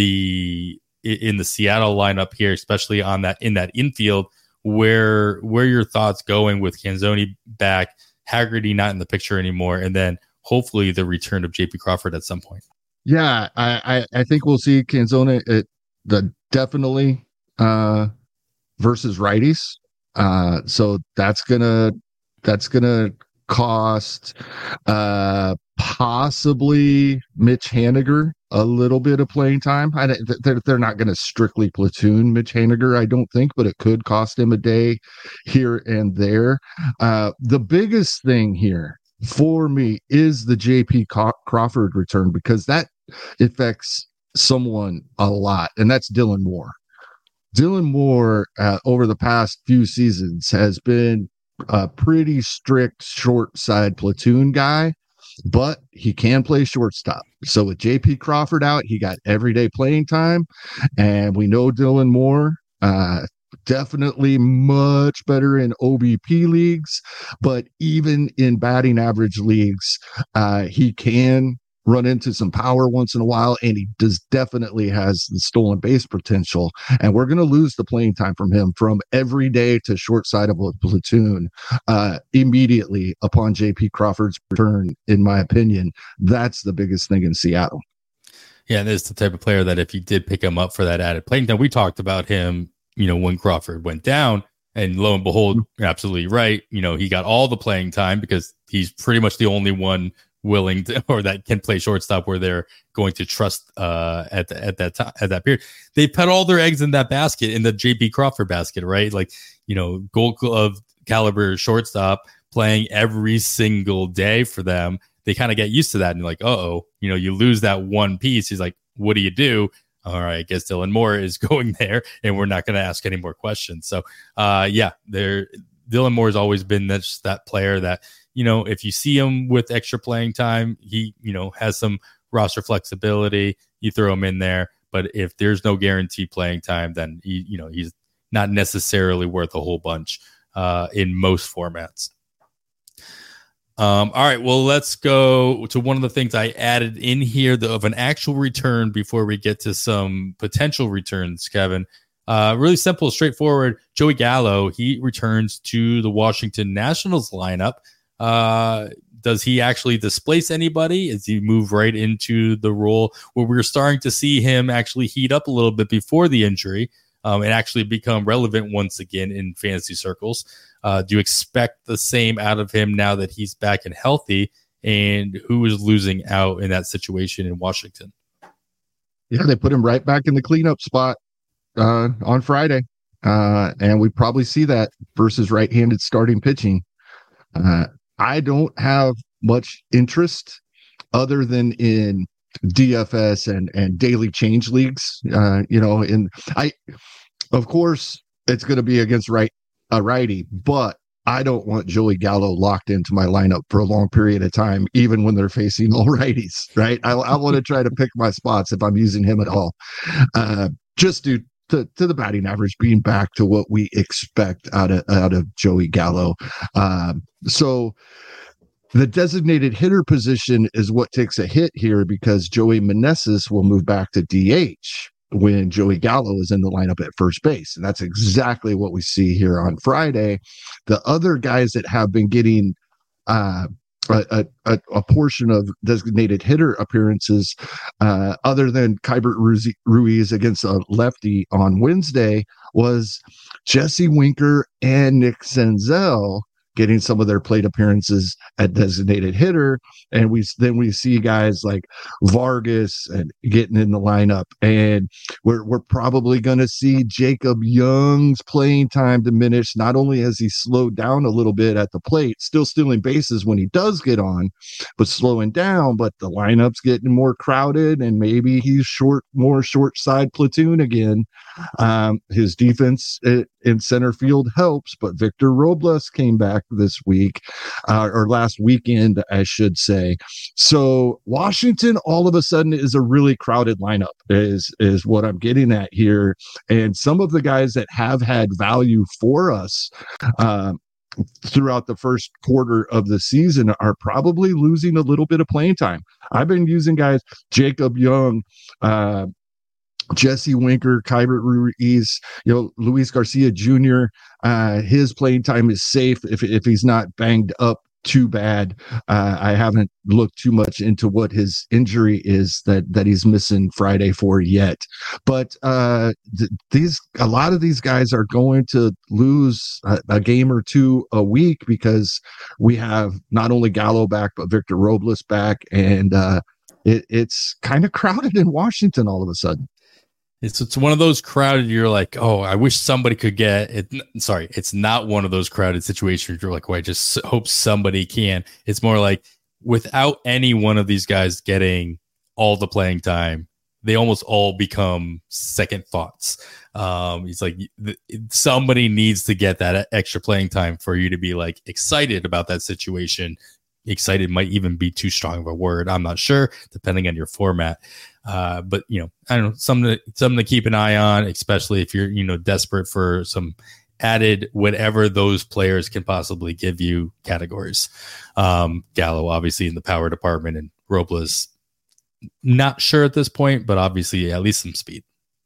the in the Seattle lineup here, especially on that in that infield. Where where your thoughts going with Canzoni back, Haggerty not in the picture anymore, and then hopefully the return of J P Crawford at some point. Yeah, I, I, I think we'll see Canzoni at the definitely uh, versus righties. Uh, so that's gonna that's gonna cost uh, possibly Mitch Haniger a little bit of playing time. I, they're, they're not going to strictly platoon Mitch Haniger, I don't think, but it could cost him a day here and there. Uh, the biggest thing here for me is the J P Crawford return, because that affects someone a lot, and that's Dylan Moore. Dylan Moore, uh, over the past few seasons, has been a pretty strict short side platoon guy, but he can play shortstop. So with J P Crawford out, he got everyday playing time, and we know Dylan Moore uh, definitely much better in O B P leagues, but even in batting average leagues, uh, he can run into some power once in a while, and he does definitely has the stolen base potential. And we're going to lose the playing time from him from every day to short side of a platoon uh, immediately upon J P Crawford's return, in my opinion. That's the biggest thing in Seattle. Yeah, and this is the type of player that if you did pick him up for that added playing time, we talked about him, you know, when Crawford went down, and lo and behold, mm-hmm. absolutely right. You know, he got all the playing time because he's pretty much the only one willing to, or that can play shortstop where they're going to trust uh at the, at that time, at that period. They put all their eggs in that basket, in the J P Crawford basket, right? Like, you know, Gold Glove caliber shortstop playing every single day for them. They kind of get used to that, and like, uh-oh, you know, you lose that one piece. He's like, what do you do? All right, I guess Dylan Moore is going there, and we're not going to ask any more questions. So uh yeah, there Dylan Moore has always been that, that player that, you know, if you see him with extra playing time, he, you know, has some roster flexibility. You throw him in there. But if there's no guaranteed playing time, then, he, you know, he's not necessarily worth a whole bunch uh, in most formats. Um, all right, well, let's go to one of the things I added in here the, of an actual return before we get to some potential returns, Kevin. Uh, really simple, straightforward. Joey Gallo, he returns to the Washington Nationals lineup. Uh, does he actually displace anybody? Does he move right into the role where we're starting to see him actually heat up a little bit before the injury um, and actually become relevant once again in fantasy circles? Uh, do you expect the same out of him now that he's back and healthy? And who is losing out in that situation in Washington? Yeah, they put him right back in the cleanup spot uh, on Friday. Uh, and we probably see that versus right-handed starting pitching. Uh, I don't have much interest other than in D F S and, and daily change leagues. Uh, you know, and I, of course, it's going to be against right a righty, but I don't want Joey Gallo locked into my lineup for a long period of time, even when they're facing all righties. Right? I, I want to try to pick my spots if I'm using him at all. Uh, just due to, to the batting average being back to what we expect out of out of Joey Gallo. Um, so the designated hitter position is what takes a hit here, because Joey Meneses will move back to D H when Joey Gallo is in the lineup at first base. And that's exactly what we see here on Friday. The other guys that have been getting uh, a, a, a portion of designated hitter appearances, uh, other than Kybert Ruiz against a lefty on Wednesday, was Jesse Winker and Nick Senzel getting some of their plate appearances at designated hitter. And we then we see guys like Vargas and getting in the lineup. And we're we're probably going to see Jacob Young's playing time diminish. Not only has he slowed down a little bit at the plate, still stealing bases when he does get on, but slowing down, but the lineup's getting more crowded, and maybe he's short, more short side platoon again. Um, his defense in center field helps, but Victor Robles came back this week, uh, or last weekend, I should say. So Washington all of a sudden is a really crowded lineup is, is what I'm getting at here. And some of the guys that have had value for us, uh, throughout the first quarter of the season are probably losing a little bit of playing time. I've been using guys, Jacob Young, uh, Jesse Winker, Kyber Ruiz, you know, Luis Garcia Junior Uh, his playing time is safe if, if he's not banged up too bad. Uh, I haven't looked too much into what his injury is that, that he's missing Friday for yet. But uh, th- these a lot of these guys are going to lose a, a game or two a week because we have not only Gallo back, but Victor Robles back. And uh, it, it's kind of crowded in Washington all of a sudden. It's it's one of those crowded, you're like, oh, I wish somebody could get it. Sorry, it's not one of those crowded situations. You're like, well, I just hope somebody can. It's more like without any one of these guys getting all the playing time, they almost all become second thoughts. Um, it's like th- somebody needs to get that extra playing time for you to be like excited about that situation. Excited might even be too strong of a word. I'm not sure, depending on your format. Uh, but you know, I don't know, something to, something to keep an eye on, especially if you're, you know, desperate for some added whatever those players can possibly give you categories. Um, Gallo, obviously in the power department, and Robles, not sure at this point, but obviously at least some speed.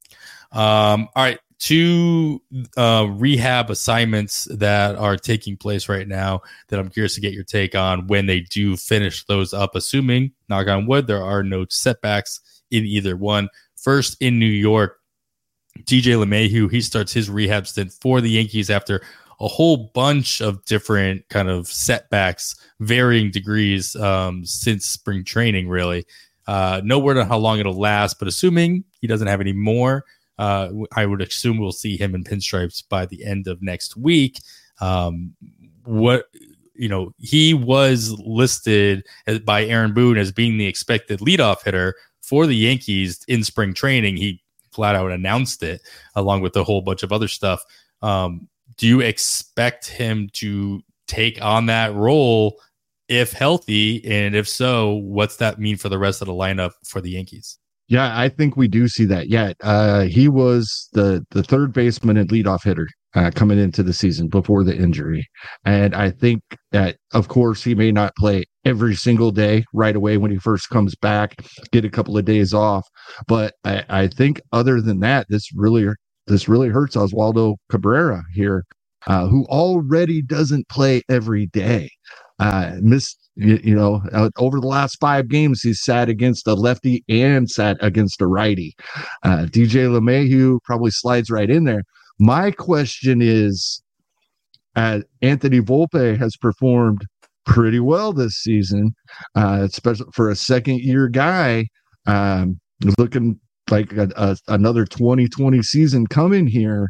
Um, all right. Two uh, rehab assignments that are taking place right now that I'm curious to get your take on when they do finish those up, assuming, knock on wood, there are no setbacks in either one. First, in New York, D J LeMahieu, he starts his rehab stint for the Yankees after a whole bunch of different kind of setbacks, varying degrees um, since spring training, really. Uh, no word on how long it'll last, but assuming he doesn't have any more, Uh, I would assume we'll see him in pinstripes by the end of next week. Um, what you know, he was listed as, by Aaron Boone as being the expected leadoff hitter for the Yankees in spring training. He flat out announced it along with a whole bunch of other stuff. Um, do you expect him to take on that role if healthy? And if so, what's that mean for the rest of the lineup for the Yankees? Yeah, I think we do see that yet. Uh, he was the, the third baseman and leadoff hitter uh, coming into the season before the injury. And I think that, of course, he may not play every single day right away when he first comes back, get a couple of days off. But I, I think other than that, this really this really hurts Oswaldo Cabrera here, uh, who already doesn't play every day. Uh, missed You, you know, uh, over the last five games, he's sat against a lefty and sat against a righty. Uh, D J LeMahieu probably slides right in there. My question is, uh, Anthony Volpe has performed pretty well this season, uh, especially for a second-year guy. Um, looking like a, a, another twenty twenty season coming here.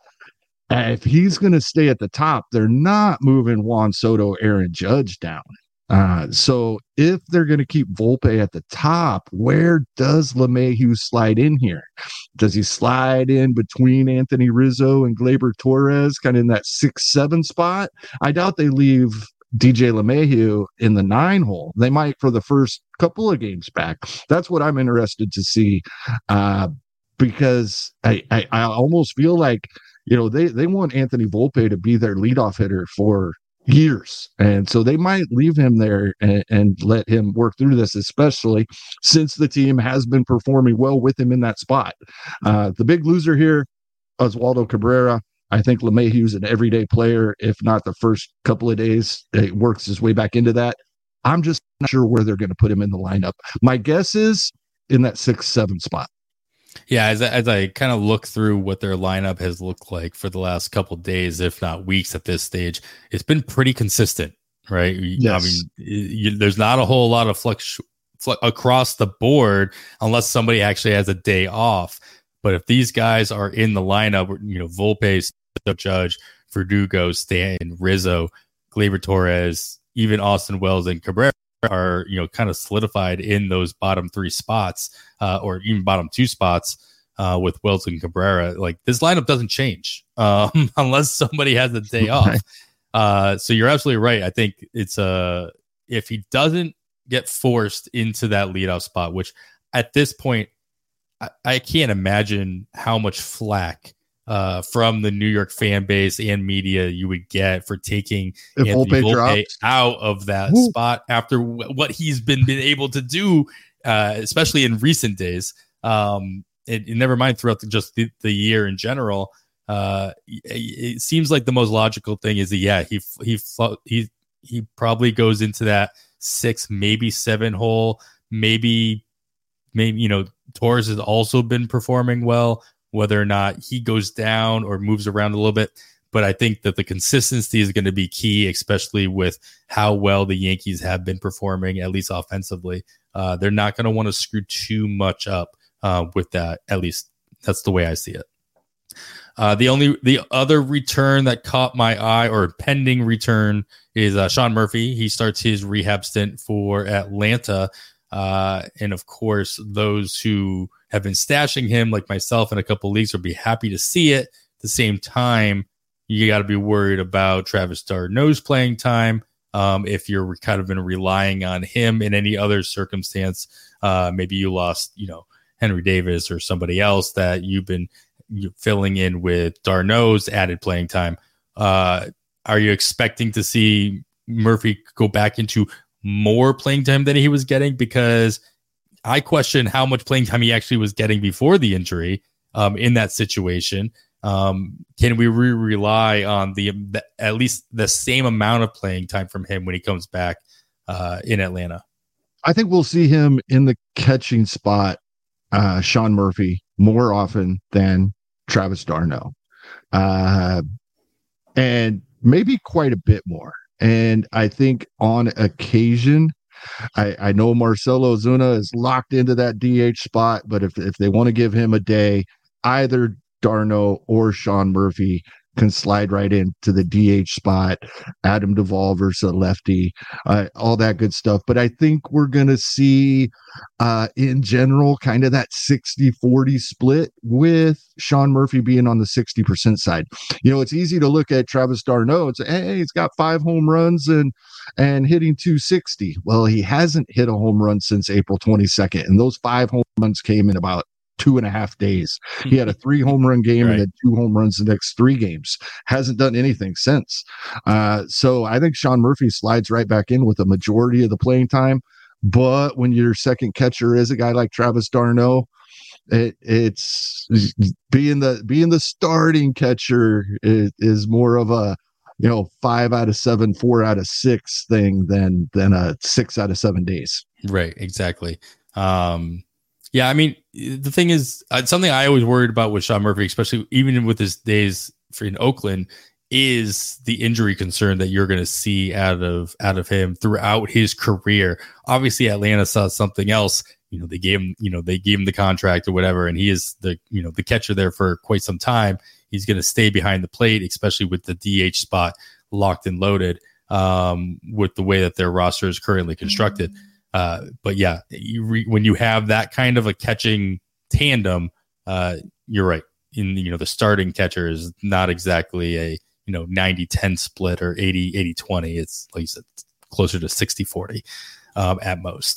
Uh, if he's going to stay at the top, they're not moving Juan Soto, Aaron Judge down. Uh, so if they're going to keep Volpe at the top, where does LeMahieu slide in here? Does he slide in between Anthony Rizzo and Gleyber Torres, kind of in that six, seven spot? I doubt they leave D J LeMahieu in the nine hole. They might for the first couple of games back. That's what I'm interested to see, uh, because I, I, I almost feel like, you know, they, they want Anthony Volpe to be their leadoff hitter for years, and so they might leave him there and, and let him work through this, especially since the team has been performing well with him in that spot. Uh, the big loser here, Oswaldo Cabrera. I think LeMahieu's an everyday player, if not the first couple of days. He works his way back into that. I'm just not sure where they're going to put him in the lineup. My guess is in that six, seven spot. Yeah, as I, as I kind of look through what their lineup has looked like for the last couple of days, if not weeks at this stage, it's been pretty consistent, right? Yes. I mean, you, there's not a whole lot of flux, flux across the board unless somebody actually has a day off. But if these guys are in the lineup, you know, Volpe, Judge, Verdugo, Stanton, Rizzo, Gleyber Torres, even Austin Wells and Cabrera are, you know, kind of solidified in those bottom three spots, uh, or even bottom two spots uh, with Wells and Cabrera. Like, this lineup doesn't change um, unless somebody has a day off. Uh, so you're absolutely right. I think it's a, if he doesn't get forced into that leadoff spot, which at this point, I, I can't imagine how much flack uh, from the New York fan base and media you would get for taking if Anthony Volpe Volpe out of that Woo. spot after w- what he's been, been able to do, uh, especially in recent days. Um, and, and never mind throughout the, just the, the year in general. Uh, it, it seems like the most logical thing is that, yeah, he he he he probably goes into that six, maybe seven hole, maybe maybe you know Torres has also been performing well. Whether or not he goes down or moves around a little bit, but I think that the consistency is going to be key, especially with how well the Yankees have been performing, at least offensively. Uh, they're not going to want to screw too much up uh, with that. At least that's the way I see it. Uh, the only the other return that caught my eye, or pending return, is uh, Sean Murphy. He starts his rehab stint for Atlanta. Uh, and of course, those who have been stashing him, like myself and a couple of leagues, will be happy to see it. At the same time, you got to be worried about Travis d'Arnaud's playing time. Um, if you're kind of been relying on him in any other circumstance, uh, maybe you lost, you know, Henry Davis or somebody else that you've been filling in with d'Arnaud's added playing time. Uh, are you expecting to see Murphy go back into more playing time than he was getting? Because I question how much playing time he actually was getting before the injury um, in that situation. Um, can we re- rely on the, the at least the same amount of playing time from him when he comes back uh, in Atlanta? I think we'll see him in the catching spot, uh, Sean Murphy, more often than Travis d'Arnaud, uh, and maybe quite a bit more. And I think on occasion, I, I know Marcelo Ozuna is locked into that D H spot, but if, if they want to give him a day, either d'Arnaud or Sean Murphy can slide right into the D H spot. Adam Duvall versus a lefty, uh, all that good stuff. But I think we're going to see, uh, in general, kind of that sixty forty split with Sean Murphy being on the sixty percent side. You know, it's easy to look at Travis d'Arnaud and say, hey, he's got five home runs and and hitting two sixty. Well, he hasn't hit a home run since April twenty-second, and those five home runs came in about two and a half days. He had a three home run game right. and then two home runs the next three games. Hasn't done anything since. Uh, so I think Sean Murphy slides right back in with a majority of the playing time. But when your second catcher is a guy like Travis d'Arnaud, it, it's being the being the starting catcher is, is more of a, you know, five out of seven, four out of six thing than than a six out of seven days. Right. Exactly. Um, Yeah, I mean, the thing is, uh, something I always worried about with Sean Murphy, especially even with his days for in Oakland, is the injury concern that you're going to see out of out of him throughout his career. Obviously, Atlanta saw something else. You know, they gave him, you know, they gave him the contract or whatever, and he is the, you know, the catcher there for quite some time. He's going to stay behind the plate, especially with the D H spot locked and loaded, um, with the way that their roster is currently constructed. Mm-hmm. Uh, but yeah, you re- when you have that kind of a catching tandem, uh, you're right. In, you know, the starting catcher is not exactly a, you know, ninety ten split or eighty eighty twenty. It's, like you said, closer to sixty forty um, at most.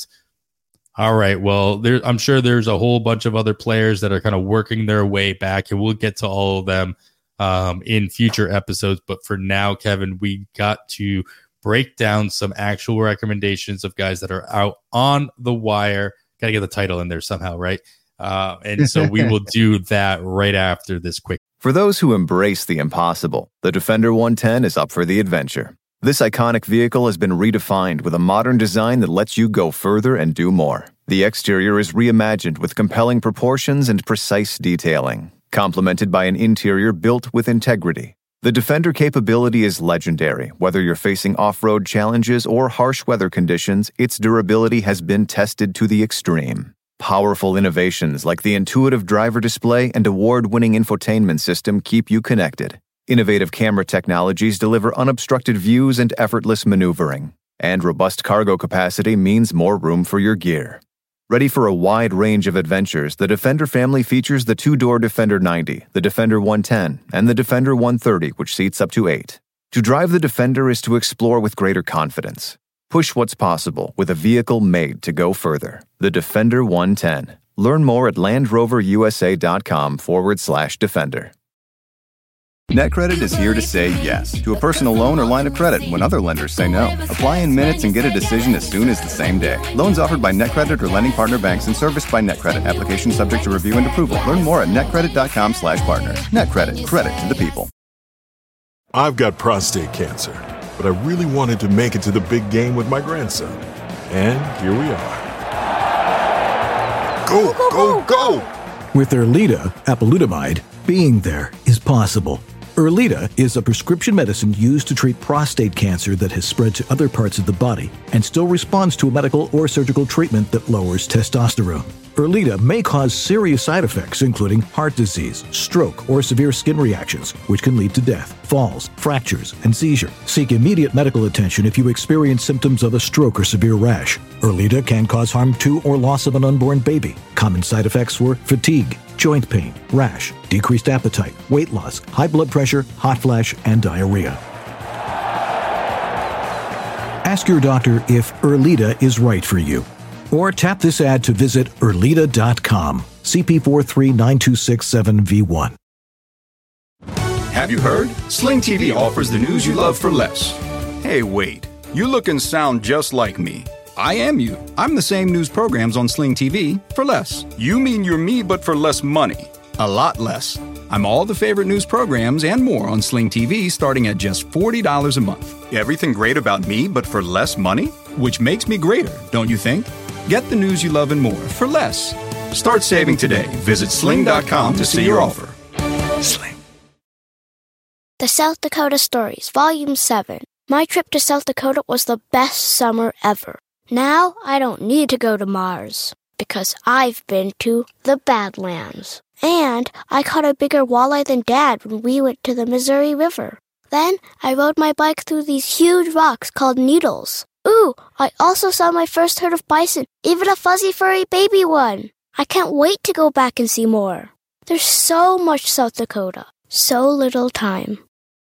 All right. Well, there, I'm sure there's a whole bunch of other players that are kind of working their way back, and we'll get to all of them um, in future episodes. But for now, Kevin, we got to break down some actual recommendations of guys that are out on the wire. Got to get the title in there somehow, right? Uh, and so we will do that right after this quick. For those who embrace the impossible, the Defender one ten is up for the adventure. This iconic vehicle has been redefined with a modern design that lets you go further and do more. The exterior is reimagined with compelling proportions and precise detailing, complemented by an interior built with integrity. The Defender capability is legendary. Whether you're facing off-road challenges or harsh weather conditions, its durability has been tested to the extreme. Powerful innovations like the intuitive driver display and award-winning infotainment system keep you connected. Innovative camera technologies deliver unobstructed views and effortless maneuvering. And robust cargo capacity means more room for your gear. Ready for a wide range of adventures, the Defender family features the two-door Defender ninety, the Defender one ten, and the Defender one thirty, which seats up to eight. To drive the Defender is to explore with greater confidence. Push what's possible with a vehicle made to go further. The Defender one ten. Learn more at LandRoverUSA.com forward slash Defender. NetCredit is here to say yes to a personal loan or line of credit when other lenders say no. Apply in minutes and get a decision as soon as the same day. Loans offered by NetCredit or lending partner banks and serviced by NetCredit. Application subject to review and approval. Learn more at netcredit.com slash partner. NetCredit. Credit to the people. I've got prostate cancer, but I really wanted to make it to the big game with my grandson. And here we are. Go, go, go! With Erleada, apalutamide, being there is possible. Erleada is a prescription medicine used to treat prostate cancer that has spread to other parts of the body and still responds to a medical or surgical treatment that lowers testosterone. Erleada may cause serious side effects, including heart disease, stroke, or severe skin reactions, which can lead to death, falls, fractures, and seizure. Seek immediate medical attention if you experience symptoms of a stroke or severe rash. Erleada can cause harm to or loss of an unborn baby. Common side effects were fatigue, joint pain, rash, decreased appetite, weight loss, high blood pressure, hot flash, and diarrhea. Ask your doctor if Erleada is right for you. Or tap this ad to visit Erleada dot com. C P four three nine two six seven V one. Have you heard? Sling T V offers the news you love for less. Hey, wait. You look and sound just like me. I am you. I'm the same news programs on Sling T V for less. You mean you're me, but for less money. A lot less. I'm all the favorite news programs and more on Sling T V starting at just forty dollars a month. Everything great about me, but for less money? Which makes me greater, don't you think? Get the news you love and more for less. Start saving today. Visit sling dot com to see your offer. Sling. The South Dakota Stories, Volume seven. My trip to South Dakota was the best summer ever. Now I don't need to go to Mars, because I've been to the Badlands. And I caught a bigger walleye than Dad when we went to the Missouri River. Then I rode my bike through these huge rocks called needles. Ooh, I also saw my first herd of bison, even a fuzzy furry baby one. I can't wait to go back and see more. There's so much South Dakota, so little time.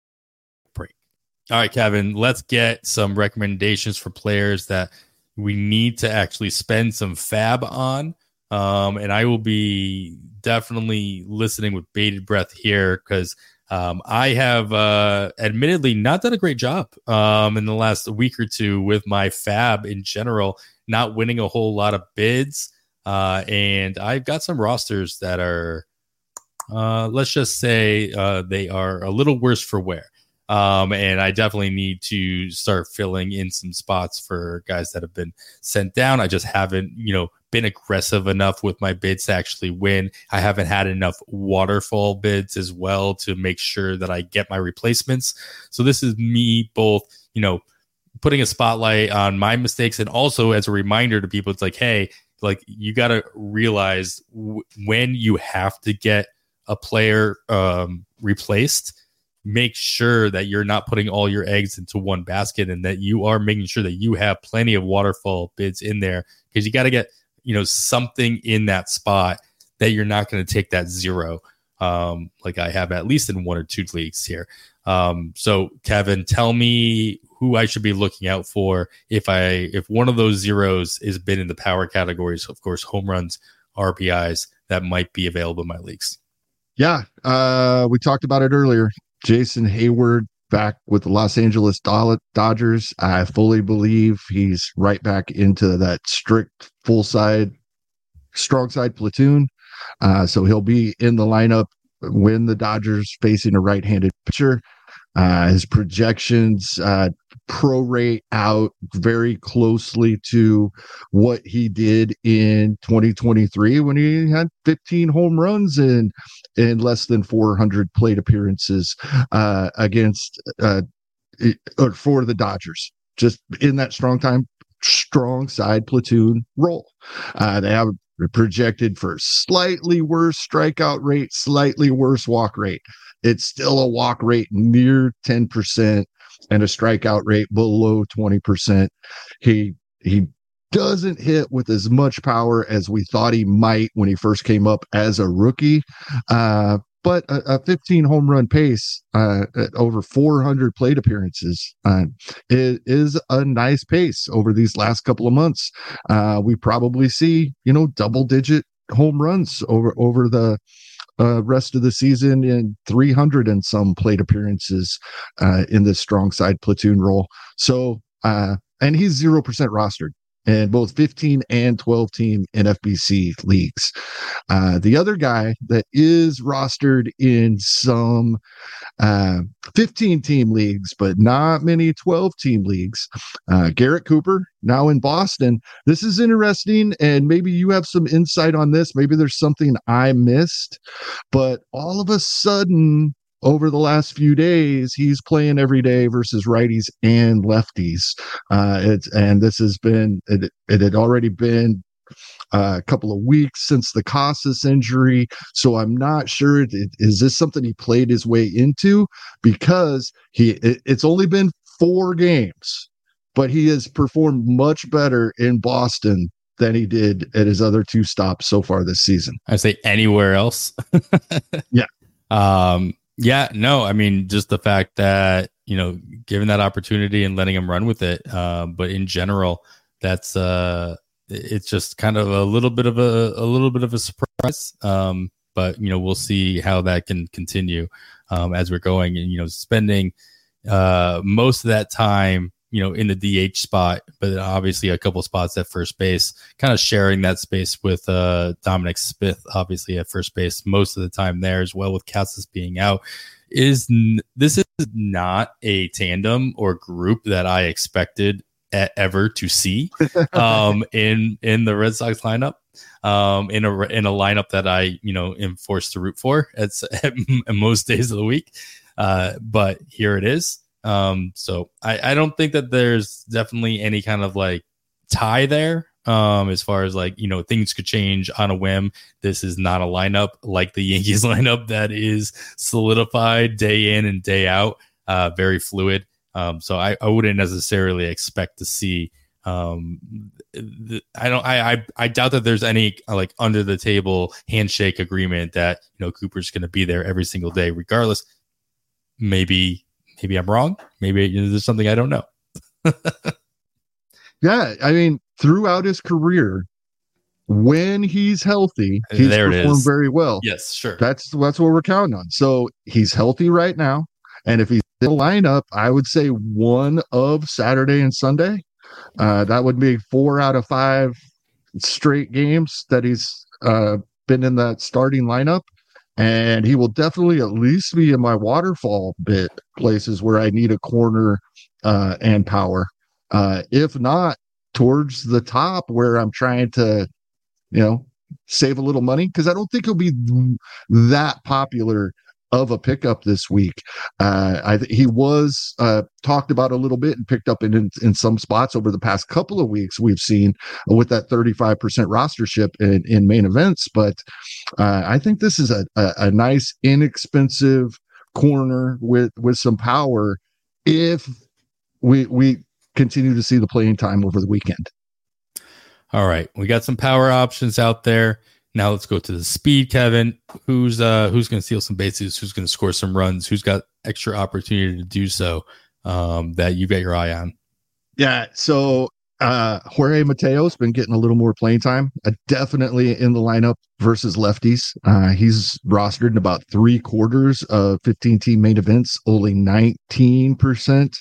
Break. All right, Kevin, let's get some recommendations for players that we need to actually spend some fab on. Um, and I will be definitely listening with bated breath here because Um, I have uh, admittedly not done a great job um, in the last week or two with my fab in general, not winning a whole lot of bids. Uh, and I've got some rosters that are, uh, let's just say uh, they are a little worse for wear. Um, and I definitely need to start filling in some spots for guys that have been sent down. I just haven't, you know, been aggressive enough with my bids to actually win. I haven't had enough waterfall bids as well to make sure that I get my replacements. So this is me both, you know, putting a spotlight on my mistakes and also as a reminder to people, it's like, hey, like you got to realize w- when you have to get a player um, replaced, make sure that you're not putting all your eggs into one basket and that you are making sure that you have plenty of waterfall bids in there because you got to get, you know, something in that spot that you're not going to take that zero. Um, like I have at least in one or two leagues here. Um, so Kevin, tell me who I should be looking out for if I, if one of those zeros is been in the power categories, of course, home runs, R B Is that might be available in my leagues. Yeah. Uh, we talked about it earlier. Jason Hayward back with the Los Angeles Dodgers. I fully believe he's right back into that strict full side, strong side platoon. Uh, so he'll be in the lineup when the Dodgers facing a right-handed pitcher. Uh, his projections uh, prorate out very closely to what he did in twenty twenty-three when he had fifteen home runs and in less than four hundred plate appearances uh, against uh, or for the Dodgers, just in that strong time, strong side platoon role. Uh, they have projected for slightly worse strikeout rate, slightly worse walk rate. It's still a walk rate near ten percent and a strikeout rate below twenty percent. He, he doesn't hit with as much power as we thought he might when he first came up as a rookie. Uh, but a, a fifteen home run pace uh, at over four hundred plate appearances uh, is, is a nice pace over these last couple of months. Uh, we probably see, you know, double digit home runs over, over the uh, rest of the season, in three hundred and some plate appearances uh, in this strong side platoon role. So, uh, and he's zero percent rostered in both fifteen and twelve team N F B C leagues. Uh, the other guy that is rostered in some uh, fifteen team leagues, but not many twelve team leagues, uh, Garrett Cooper, now in Boston. This is interesting, and maybe you have some insight on this. Maybe there's something I missed, but all of a sudden, over the last few days, he's playing every day versus righties and lefties. Uh, it's, and this has been, it, it had already been uh, a couple of weeks since the Casas injury. So I'm not sure, it, is this something he played his way into? Because he, it, it's only been four games, but he has performed much better in Boston than he did at his other two stops so far this season. I say anywhere else. Yeah. Um, Yeah, no, I mean, just the fact that, you know, given that opportunity and letting him run with it. Uh, but in general, that's uh, it's just kind of a little bit of a, a little bit of a surprise. Um, but, you know, we'll see how that can continue um, as we're going, and, you know, spending uh, most of that time, you know, in the D H spot, but obviously a couple spots at first base, kind of sharing that space with uh, Dominic Smith, obviously at first base most of the time there as well, with Casas being out. Is n- this is not a tandem or group that I expected e- ever to see um, in in the Red Sox lineup, um, in a in a lineup that I, you know, am forced to root for at, at most days of the week. Uh, but here it is. Um, so I, I don't think that there's definitely any kind of like tie there. Um, as far as like, you know, things could change on a whim. This is not a lineup like the Yankees lineup that is solidified day in and day out, uh, very fluid. Um, so I, I wouldn't necessarily expect to see, um, th- I don't, I, I, I doubt that there's any uh, like under the table handshake agreement that, you know, Cooper's going to be there every single day, regardless. Maybe, Maybe I'm wrong. Maybe you know, there's something I don't know. Yeah, I mean, throughout his career, when he's healthy, he's there performed very well. Yes, sure. That's that's what we're counting on. So he's healthy right now, and if he's in the lineup, I would say one of Saturday and Sunday. Uh, that would be four out of five straight games that he's uh, been in that starting lineup. And he will definitely at least be in my waterfall bit places where I need a corner uh, and power. Uh, if not, towards the top where I'm trying to, you know, save a little money, because I don't think he'll be that popular of a pickup this week. Uh, I he was uh, talked about a little bit and picked up in, in in some spots over the past couple of weeks. We've seen with that thirty-five percent rostership in, in main events, but uh, I think this is a, a a nice inexpensive corner with with some power if we we continue to see the playing time over the weekend. All right, we got some power options out there. Now let's go to the speed, Kevin. Who's uh who's going to steal some bases? Who's going to score some runs? Who's got extra opportunity to do so? Um, that you got your eye on. Yeah. So uh, Jorge Mateo's been getting a little more playing time. Uh, definitely in the lineup versus lefties. Uh, he's rostered in about three quarters of fifteen team main events. Only nineteen percent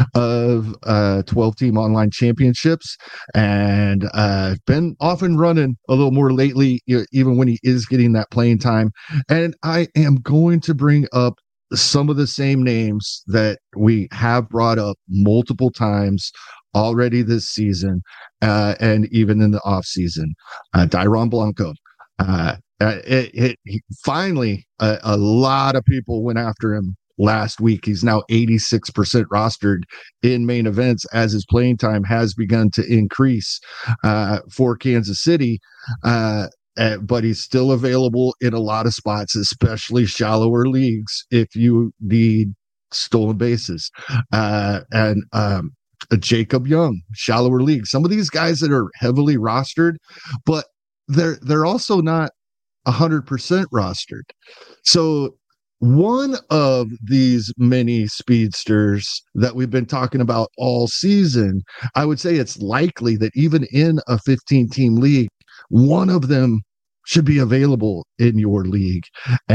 of uh, twelve team online championships, and uh, been off and running a little more lately, even when he is getting that playing time. And I am going to bring up some of the same names that we have brought up multiple times already this season, uh, and even in the off season. Uh, Dairon Blanco. Uh, it, it, he, finally, a, a lot of people went after him last week. He's now eighty-six percent rostered in main events as his playing time has begun to increase uh, for Kansas City. Uh, Uh, but he's still available in a lot of spots, especially shallower leagues if you need stolen bases. Uh, and um, Jacob Young, shallower leagues. Some of these guys that are heavily rostered, but they're they're also not one hundred percent rostered. So one of these mini speedsters that we've been talking about all season, I would say it's likely that even in a fifteen-team league, one of them should be available in your league.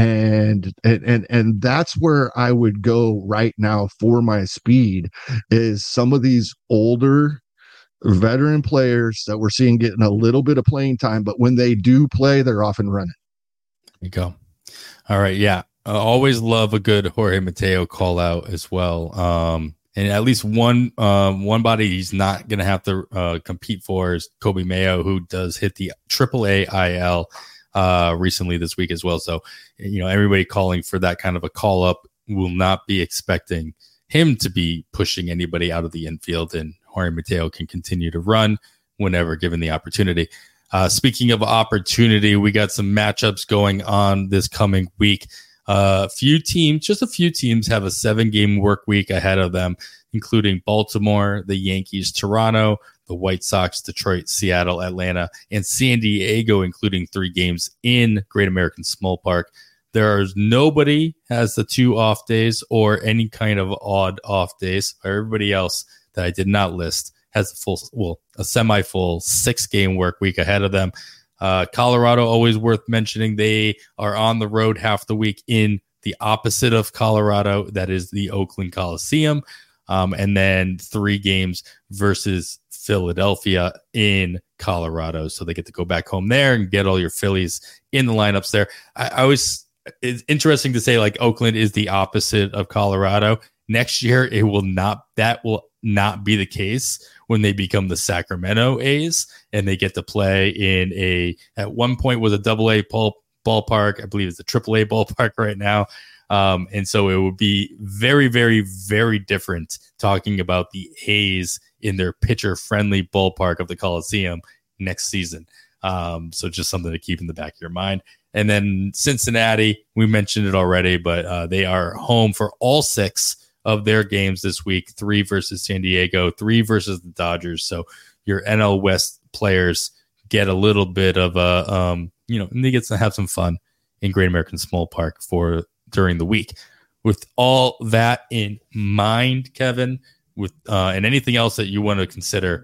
And, and and and that's where I would go right now for my speed, is some of these older veteran players that we're seeing getting a little bit of playing time, but when they do play, they're off and running. There you go. All right. Yeah. I always love a good Jorge Mateo call out as well. Um, and at least one um, one body he's not going to have to uh, compete for is Kobe Mayo, who does hit the triple A I L uh, recently this week as well. So, you know, everybody calling for that kind of a call up will not be expecting him to be pushing anybody out of the infield, and Jorge Mateo can continue to run whenever given the opportunity. Uh, speaking of opportunity, we got some matchups going on this coming week. A uh, few teams, just a few teams have a seven-game work week ahead of them, including Baltimore, the Yankees, Toronto, the White Sox, Detroit, Seattle, Atlanta, and San Diego, including three games in Great American Small Park. There's nobody has the two off days or any kind of odd off days. Everybody else that I did not list has a full, well, a semi-full six-game work week ahead of them. Uh, Colorado, always worth mentioning. They are on the road half the week in the opposite of Colorado. That is the Oakland Coliseum. Um, and then three games versus Philadelphia in Colorado. So they get to go back home there and get all your Phillies in the lineups there. I, I always, it's interesting to say like Oakland is the opposite of Colorado. Next year, it will not, that will not be the case when they become the Sacramento A's and they get to play in a, at one point was a double A ball, ballpark. I believe it's a triple A ballpark right now. Um, and so it would be very, very, very different talking about the A's in their pitcher friendly ballpark of the Coliseum next season. Um, so just something to keep in the back of your mind. And then Cincinnati, we mentioned it already, but uh, they are home for all six of their games this week, three versus San Diego, three versus the Dodgers. So your N L West players get a little bit of a, um, you know, and they get to have some fun in Great American Small Park for during the week. With all that in mind, Kevin, with uh, and anything else that you want to consider,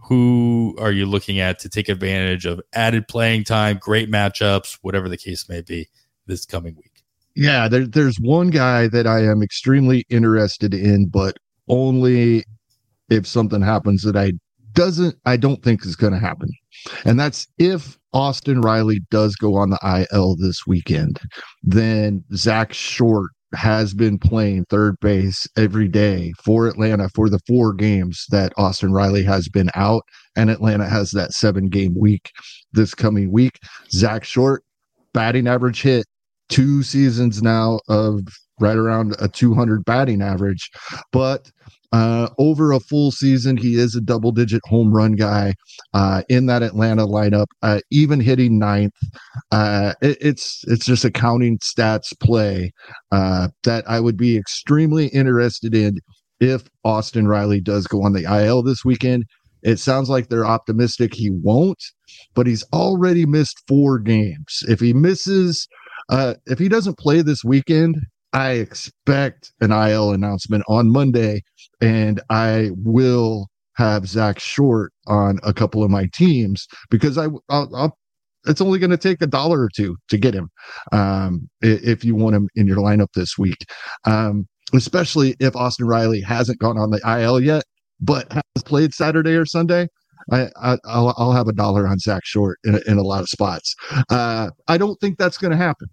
who are you looking at to take advantage of added playing time, great matchups, whatever the case may be this coming week? Yeah, there, there's one guy that I am extremely interested in, but only if something happens that I doesn't, I don't think is going to happen. And that's if Austin Riley does go on the I L this weekend, then Zach Short has been playing third base every day for Atlanta for the four games that Austin Riley has been out, and Atlanta has that seven game week this coming week. Zach Short, batting average hit, two seasons now of right around a two hundred batting average, but uh, over a full season, he is a double digit home run guy uh, in that Atlanta lineup, uh, even hitting ninth. Uh, it, it's, it's just a counting stats play uh, that I would be extremely interested in if Austin Riley does go on the I L this weekend. It sounds like they're optimistic he won't, but he's already missed four games. If he misses, Uh, if he doesn't play this weekend, I expect an I L announcement on Monday, and I will have Zach Short on a couple of my teams because I, I'll, I'll, it's only going to take a dollar or two to get him um, if you want him in your lineup this week, um, especially if Austin Riley hasn't gone on the I L yet, but has played Saturday or Sunday. I, I I'll, I'll have a dollar on Zach Short in a, in a lot of spots. Uh, I don't think that's going to happen.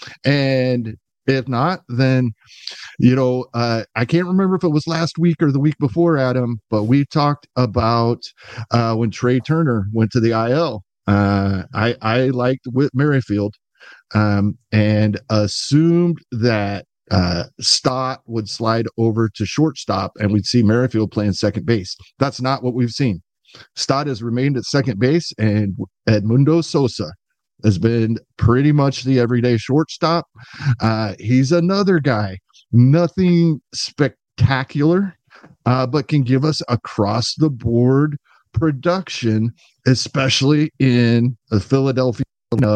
And if not, then, you know, uh, I can't remember if it was last week or the week before, Adam, but we talked about uh, when Trey Turner went to the I L. Uh, I, I liked Whit Merrifield um, and assumed that uh, Stott would slide over to shortstop and we'd see Merrifield playing second base. That's not what we've seen. Stott has remained at second base, and Edmundo Sosa has been pretty much the everyday shortstop. Uh, he's another guy, nothing spectacular, uh, but can give us across the board production, especially in the Philadelphia lineup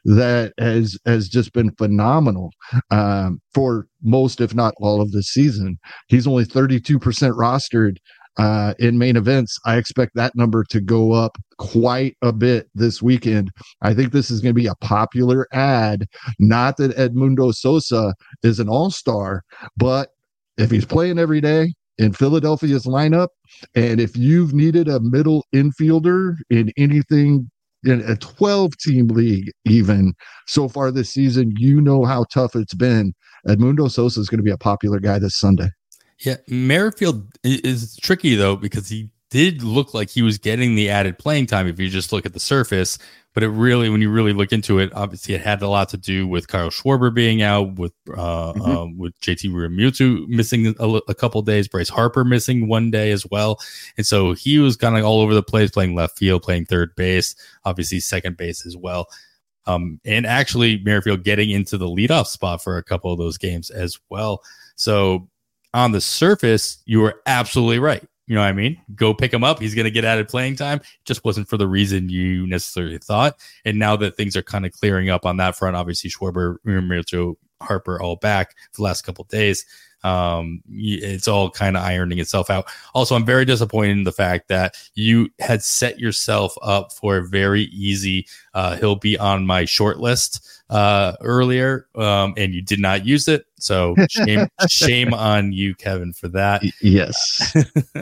that has has just been phenomenal um, for most, if not all, of this season. He's only thirty-two percent rostered uh, in main events. I expect that number to go up quite a bit this weekend. I think this is going to be a popular ad. Not that Edmundo Sosa is an all-star, but if he's playing every day in Philadelphia's lineup, and if you've needed a middle infielder in anything in a twelve-team league, even so far this season, you know how tough it's been. Edmundo Sosa is going to be a popular guy this Sunday. Yeah, Merrifield is tricky, though, because he did look like he was getting the added playing time if you just look at the surface. But it really, when you really look into it, obviously it had a lot to do with Kyle Schwarber being out, with uh, mm-hmm. uh, with J T Realmuto missing a, a couple days, Bryce Harper missing one day as well. And so he was kind of all over the place, playing left field, playing third base, obviously second base as well. Um, and actually Merrifield getting into the leadoff spot for a couple of those games as well. So on the surface, you were absolutely right. You know what I mean? Go pick him up. He's going to get added playing time. Just wasn't for the reason you necessarily thought. And now that things are kind of clearing up on that front, obviously Schwarber, Realmuto, Harper all back for the last couple of days. Um, it's all kind of ironing itself out. Also, I'm very disappointed in the fact that you had set yourself up for a very easy, uh, he'll be on my short list uh, earlier, um, and you did not use it. So shame, shame on you, Kevin, for that. Yes.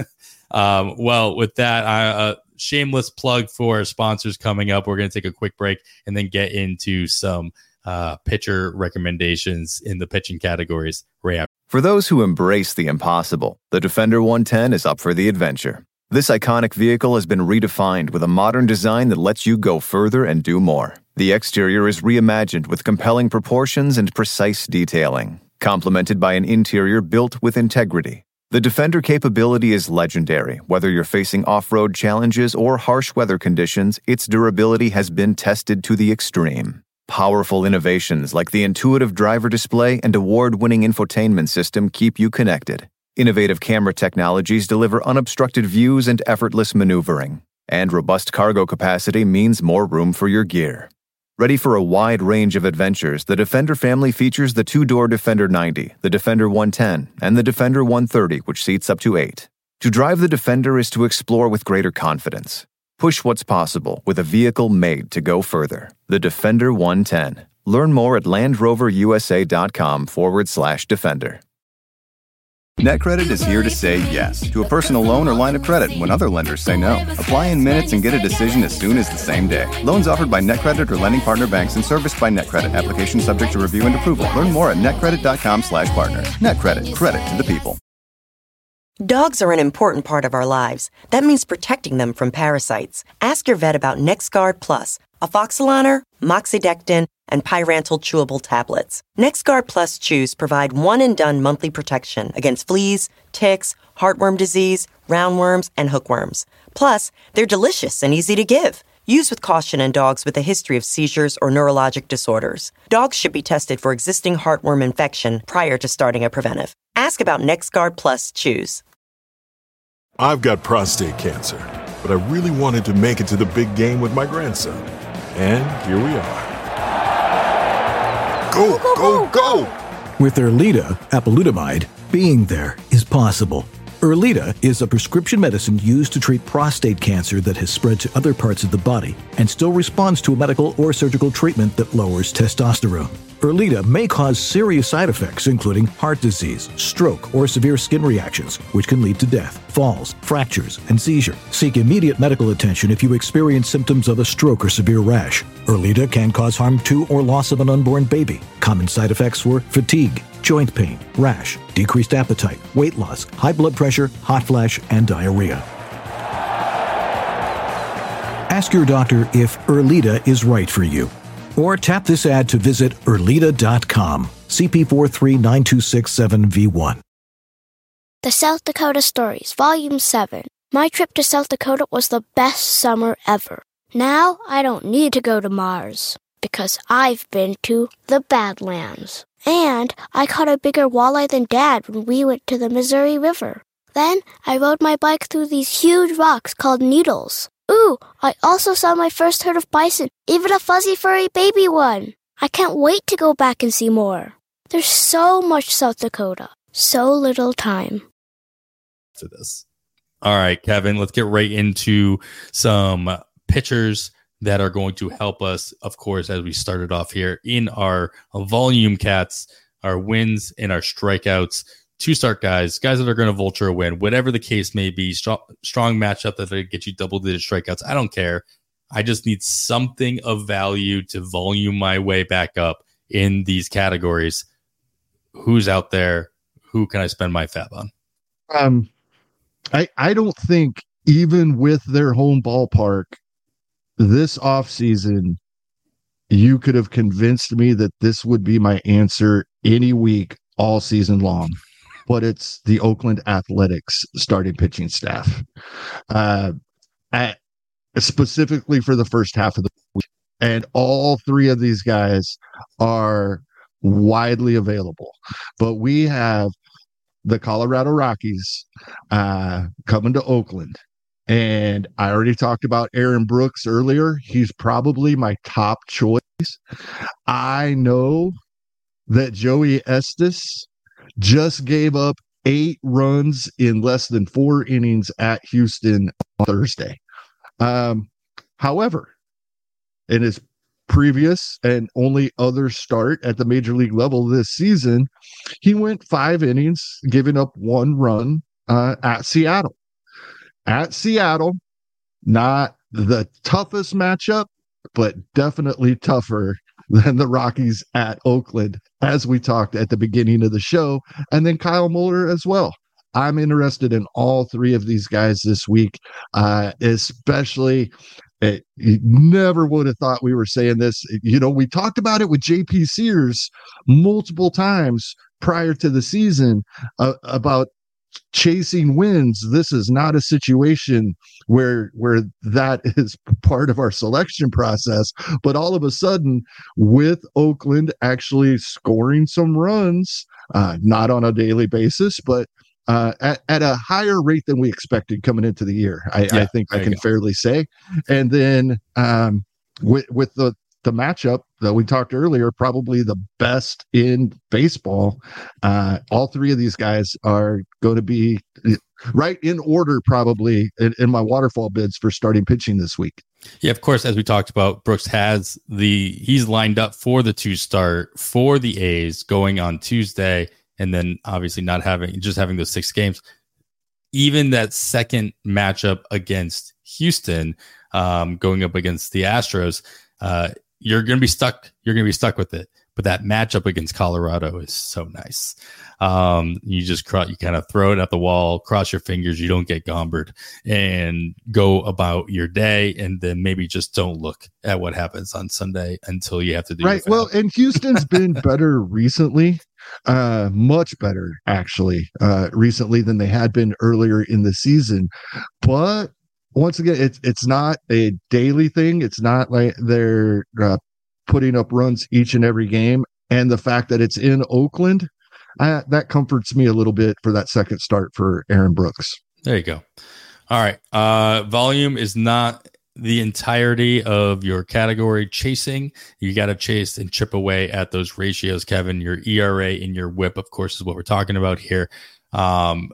um, well, with that, I, uh, shameless plug for our sponsors coming up. We're going to take a quick break and then get into some uh, pitcher recommendations in the pitching categories right after. For those who embrace the impossible, the Defender one ten is up for the adventure. This iconic vehicle has been redefined with a modern design that lets you go further and do more. The exterior is reimagined with compelling proportions and precise detailing, complemented by an interior built with integrity. The Defender capability is legendary. Whether you're facing off-road challenges or harsh weather conditions, its durability has been tested to the extreme. Powerful innovations like the intuitive driver display and award-winning infotainment system keep you connected. Innovative camera technologies deliver unobstructed views and effortless maneuvering. And robust cargo capacity means more room for your gear. Ready for a wide range of adventures, the Defender family features the two-door Defender ninety, the Defender one ten, and the Defender one thirty, which seats up to eight. To drive the Defender is to explore with greater confidence. Push what's possible with a vehicle made to go further. The Defender one ten. Learn more at LandRoverUSA.com forward slash Defender. NetCredit is here to say yes to a personal loan or line of credit when other lenders say no. Apply in minutes and get a decision as soon as the same day. Loans offered by NetCredit or lending partner banks and serviced by NetCredit. Application subject to review and approval. Learn more at netcredit.com slash partners. NetCredit. Credit to the people. Dogs are an important part of our lives. That means protecting them from parasites. Ask your vet about NexGard Plus, Afoxolaner, Moxidectin, and Pyrantel chewable tablets. NexGard Plus chews provide one-and-done monthly protection against fleas, ticks, heartworm disease, roundworms, and hookworms. Plus, they're delicious and easy to give. Use with caution in dogs with a history of seizures or neurologic disorders. Dogs should be tested for existing heartworm infection prior to starting a preventive. Ask about NexGard Plus chews. I've got prostate cancer, but I really wanted to make it to the big game with my grandson. And here we are. Go, go, go! With Erleada, apalutamide, being there is possible. Erleada is a prescription medicine used to treat prostate cancer that has spread to other parts of the body and still responds to a medical or surgical treatment that lowers testosterone. Erleada may cause serious side effects, including heart disease, stroke, or severe skin reactions, which can lead to death, falls, fractures, and seizure. Seek immediate medical attention if you experience symptoms of a stroke or severe rash. Erleada can cause harm to or loss of an unborn baby. Common side effects were fatigue, joint pain, rash, decreased appetite, weight loss, high blood pressure, hot flash, and diarrhea. Ask your doctor if Erleada is right for you. Or tap this ad to visit Erleada dot com. C P four three nine two six seven V one. The South Dakota Stories, Volume seven. My trip to South Dakota was the best summer ever. Now I don't need to go to Mars, because I've been to the Badlands. And I caught a bigger walleye than Dad when we went to the Missouri River. Then I rode my bike through these huge rocks called needles. Ooh, I also saw my first herd of bison, even a fuzzy furry baby one. I can't wait to go back and see more. There's so much South Dakota, so little time. To this. All right, Kevin, let's get right into some pitchers that are going to help us, of course, as we started off here in our volume cats, our wins and our strikeouts. Two start guys, guys that are going to vulture a win, whatever the case may be, strong, strong matchup that they get you double-digit strikeouts. I don't care. I just need something of value to volume my way back up in these categories. Who's out there? Who can I spend my fab on? Um, I I don't think even with their home ballpark this offseason, you could have convinced me that this would be my answer any week all season long. But it's the Oakland Athletics starting pitching staff. Uh, at, specifically for the first half of the week. And all three of these guys are widely available. But we have the Colorado Rockies uh, coming to Oakland. And I already talked about Aaron Brooks earlier. He's probably my top choice. I know that Joey Estes just gave up eight runs in less than four innings at Houston on Thursday. Um, however, in his previous and only other start at the major league level this season, he went five innings, giving up one run uh, at Seattle. At Seattle, not the toughest matchup, but definitely tougher than the Rockies at Oakland, as we talked at the beginning of the show, and then Kyle Muller as well. I'm interested in all three of these guys this week, uh, especially it, you never would have thought we were saying this. You know, we talked about it with J P Sears multiple times prior to the season uh, about chasing wins. This is not a situation where where that is part of our selection process, but all of a sudden with Oakland actually scoring some runs, uh not on a daily basis, but uh at, at a higher rate than we expected coming into the year, I, yeah, I think I can go. fairly say. And then um with with the the matchup that we talked earlier, probably the best in baseball. Uh, all three of these guys are going to be right in order, probably in, in my waterfall bids for starting pitching this week. Yeah, of course, as we talked about, Brooks has the, he's lined up for the two start for the A's going on Tuesday. And then obviously not having, just having those six games, even that second matchup against Houston, um, going up against the Astros, uh, you're going to be stuck. You're going to be stuck with it. But that matchup against Colorado is so nice. Um, you just cr- you kind of throw it at the wall, cross your fingers, you don't get gombered, and go about your day. And then maybe just don't look at what happens on Sunday until you have to do right. Well, and Houston's been better recently, uh, much better actually, uh, recently than they had been earlier in the season. But once again, it's it's not a daily thing. It's not like they're uh, putting up runs each and every game. And the fact that it's in Oakland, uh, that comforts me a little bit for that second start for Aaron Brooks. There you go. All right. Uh, volume is not the entirety of your category chasing. You got to chase and chip away at those ratios, Kevin. Your E R A and your whip, of course, is what we're talking about here. Um,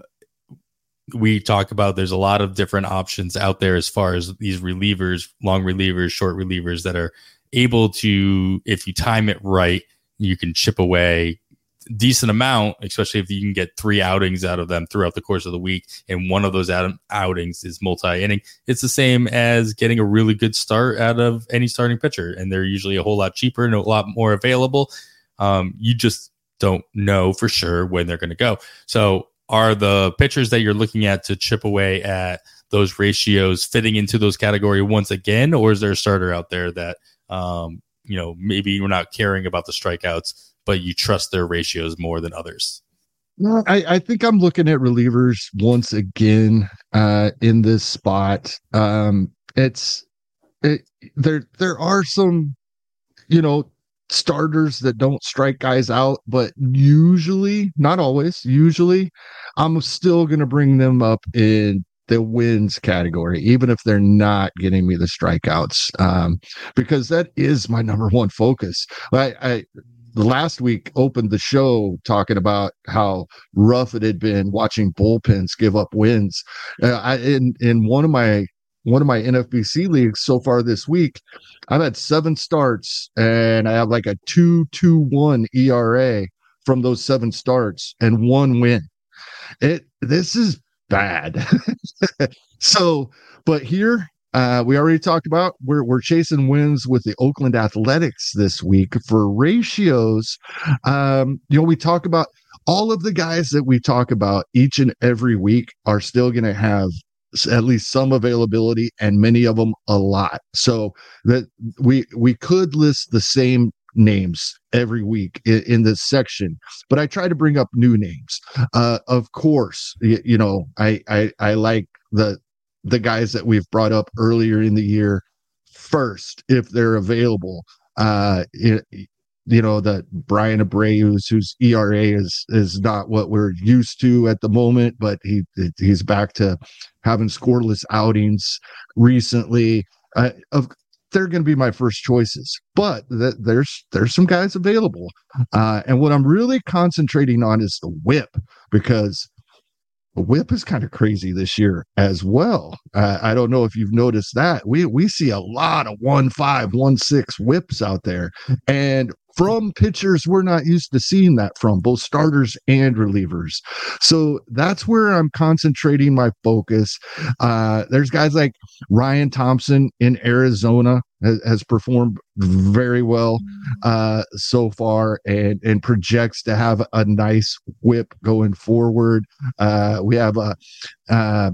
we talk about there's a lot of different options out there as far as these relievers, long relievers, short relievers that are able to, if you time it right, you can chip away a decent amount, especially if you can get three outings out of them throughout the course of the week. And one of those out- outings is multi-inning. It's the same as getting a really good start out of any starting pitcher. And they're usually a whole lot cheaper and a lot more available. Um, you just don't know for sure when they're going to go. So are the pitchers that you're looking at to chip away at those ratios fitting into those categories once again? Or is there a starter out there that, um, you know, maybe you're not caring about the strikeouts, but you trust their ratios more than others? No, I, I think I'm looking at relievers once again uh, in this spot. Um, it's it, there. There are some, you know, starters that don't strike guys out, but usually, not always, usually I'm still going to bring them up in the wins category, even if they're not getting me the strikeouts, um, because that is my number one focus. I, I last week opened the show talking about how rough it had been watching bullpens give up wins. Uh, I, in in one of my one of my N F B C leagues so far this week, I've had seven starts and I have like a two two one E R A from those seven starts and one win. It this is bad. So, but here uh, we already talked about we're we're chasing wins with the Oakland Athletics this week for ratios. Um, you know, we talk about all of the guys that we talk about each and every week are still going to have at least some availability, and many of them a lot. So that we we could list the same names every week in, in this section, but I try to bring up new names. Uh, of course, you, you know, I, I I like the the guys that we've brought up earlier in the year first if they're available. Uh, it, you know, the Brian Abreu's, whose E R A is is not what we're used to at the moment, but he he's back to having scoreless outings recently. Uh, of they're going to be my first choices, but th- there's there's some guys available, uh, and what I'm really concentrating on is the whip, because the whip is kind of crazy this year as well. Uh, I don't know if you've noticed that we we see a lot of one five, one six whips out there, and from pitchers we're not used to seeing that from, both starters and relievers. So that's where I'm concentrating my focus. Uh, there's guys like Ryan Thompson in Arizona has, has performed very well uh, so far, and, and projects to have a nice whip going forward. Uh, we have a, uh,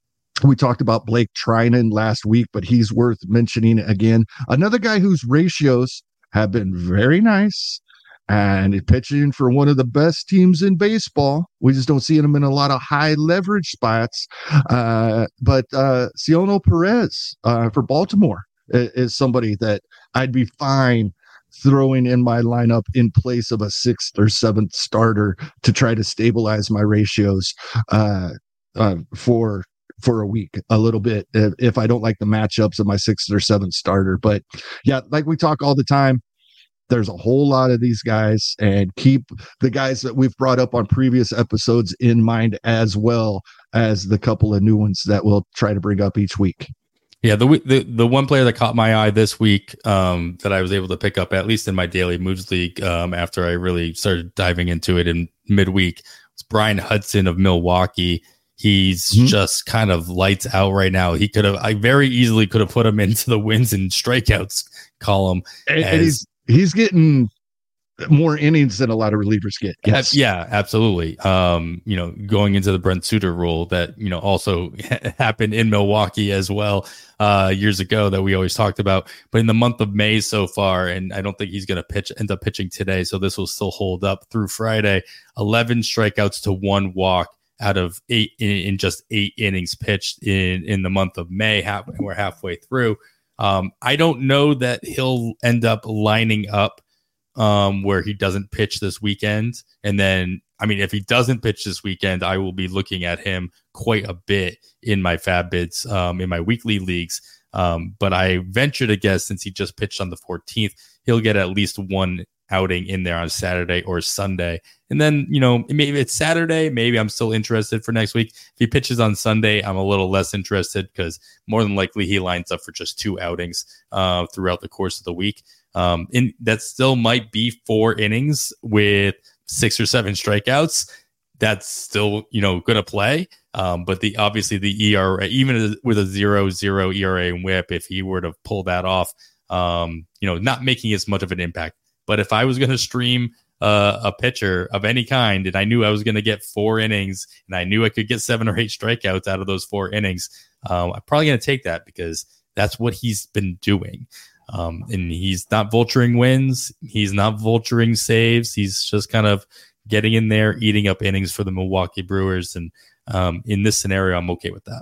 we talked about Blake Trinan last week, but he's worth mentioning again. Another guy whose ratios have been very nice, and pitching for one of the best teams in baseball. We just don't see him in a lot of high leverage spots. Uh, but uh, Cionel Perez uh, for Baltimore is, is somebody that I'd be fine throwing in my lineup in place of a sixth or seventh starter to try to stabilize my ratios uh, uh, for for a week a little bit if, if I don't like the matchups of my sixth or seventh starter. But yeah, like we talk all the time, there's a whole lot of these guys, and keep the guys that we've brought up on previous episodes in mind, as well as the couple of new ones that we'll try to bring up each week. Yeah, the the the one player that caught my eye this week um, that I was able to pick up, at least in my daily moves league, um, after I really started diving into it in midweek, was Brian Hudson of Milwaukee. He's mm-hmm. just kind of lights out right now. He could have, I very easily could have put him into the wins and strikeouts column. And, as, and he's he's getting more innings than a lot of relievers get. Yes. Yeah, absolutely. Um, you know, going into the Brent Suter rule that, you know, also happened in Milwaukee as well uh, years ago that we always talked about. But in the month of May so far, and I don't think he's going to pitch, end up pitching today, so this will still hold up through Friday, eleven strikeouts to one walk out of eight in, in just eight innings pitched in, in the month of May. Half, we're halfway through. Um, I don't know that he'll end up lining up um, where he doesn't pitch this weekend. And then, I mean, if he doesn't pitch this weekend, I will be looking at him quite a bit in my fab bids, um, in my weekly leagues. Um, but I venture to guess, since he just pitched on the fourteenth, he'll get at least one outing in there on Saturday or Sunday. And then, you know, maybe it's Saturday, maybe I'm still interested for next week. If he pitches on Sunday, I'm a little less interested, because more than likely he lines up for just two outings uh, throughout the course of the week. Um, and that still might be four innings with six or seven strikeouts. That's still, you know, going to play. Um, but the obviously the E R A, even with a zero zero E R A and whip, if he were to pull that off, um, you know, not making as much of an impact. But if I was going to stream uh, a pitcher of any kind, and I knew I was going to get four innings, and I knew I could get seven or eight strikeouts out of those four innings, um, I'm probably going to take that, because that's what he's been doing. Um, and he's not vulturing wins. He's not vulturing saves. He's just kind of getting in there, eating up innings for the Milwaukee Brewers. And um, in this scenario, I'm okay with that.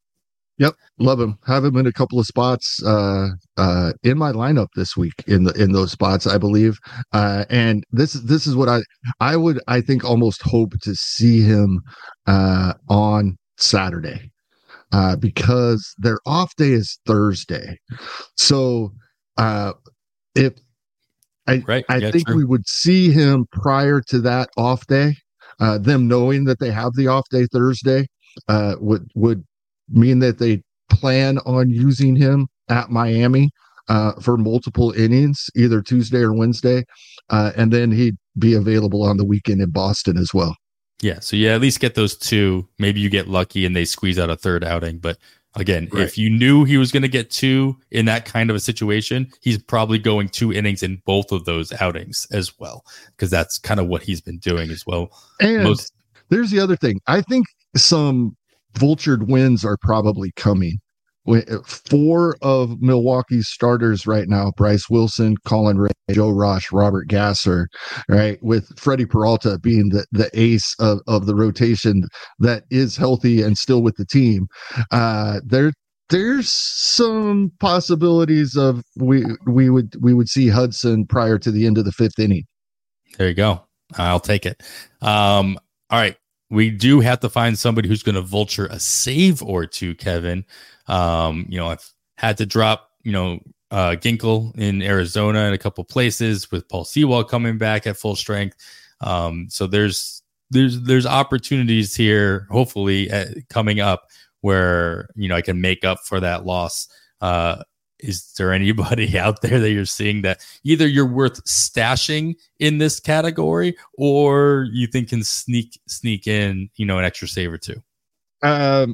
Yep, love him. Have him in a couple of spots uh, uh, in my lineup this week. In the in those spots, I believe. Uh, and this this is what I I would I think almost hope to see him uh, on Saturday. uh, because their off day is Thursday. So uh, if I, right. I yeah, think true. we would see him prior to that off day, uh, them knowing that they have the off day Thursday uh, would would mean that they plan on using him at Miami uh, for multiple innings, either Tuesday or Wednesday, uh, and then he'd be available on the weekend in Boston as well. Yeah, so you at least get those two. Maybe you get lucky and they squeeze out a third outing. But again, Right. if you knew he was going to get two in that kind of a situation, he's probably going two innings in both of those outings as well, because that's kind of what he's been doing as well. And Most- there's the other thing. I think some vultured wins are probably coming. When- Four of Milwaukee's starters right now, Bryce Wilson, Colin Ray, Joe Rosh, Robert Gasser, right, with Freddie Peralta being the, the ace of, of the rotation that is healthy and still with the team. Uh, there, there's some possibilities of we we would we would see Hudson prior to the end of the fifth inning. There you go. I'll take it. Um, all right. We do have to find somebody who's going to vulture a save or two, Kevin. Um, you know, I've had to drop, you know, uh, Ginkel in Arizona in a couple places with Paul Sewell coming back at full strength. Um, so there's there's there's opportunities here, hopefully uh, coming up where, you know, I can make up for that loss. Uh, is there anybody out there that you're seeing that either you're worth stashing in this category or you think can sneak sneak in, you know, an extra save or two? Um,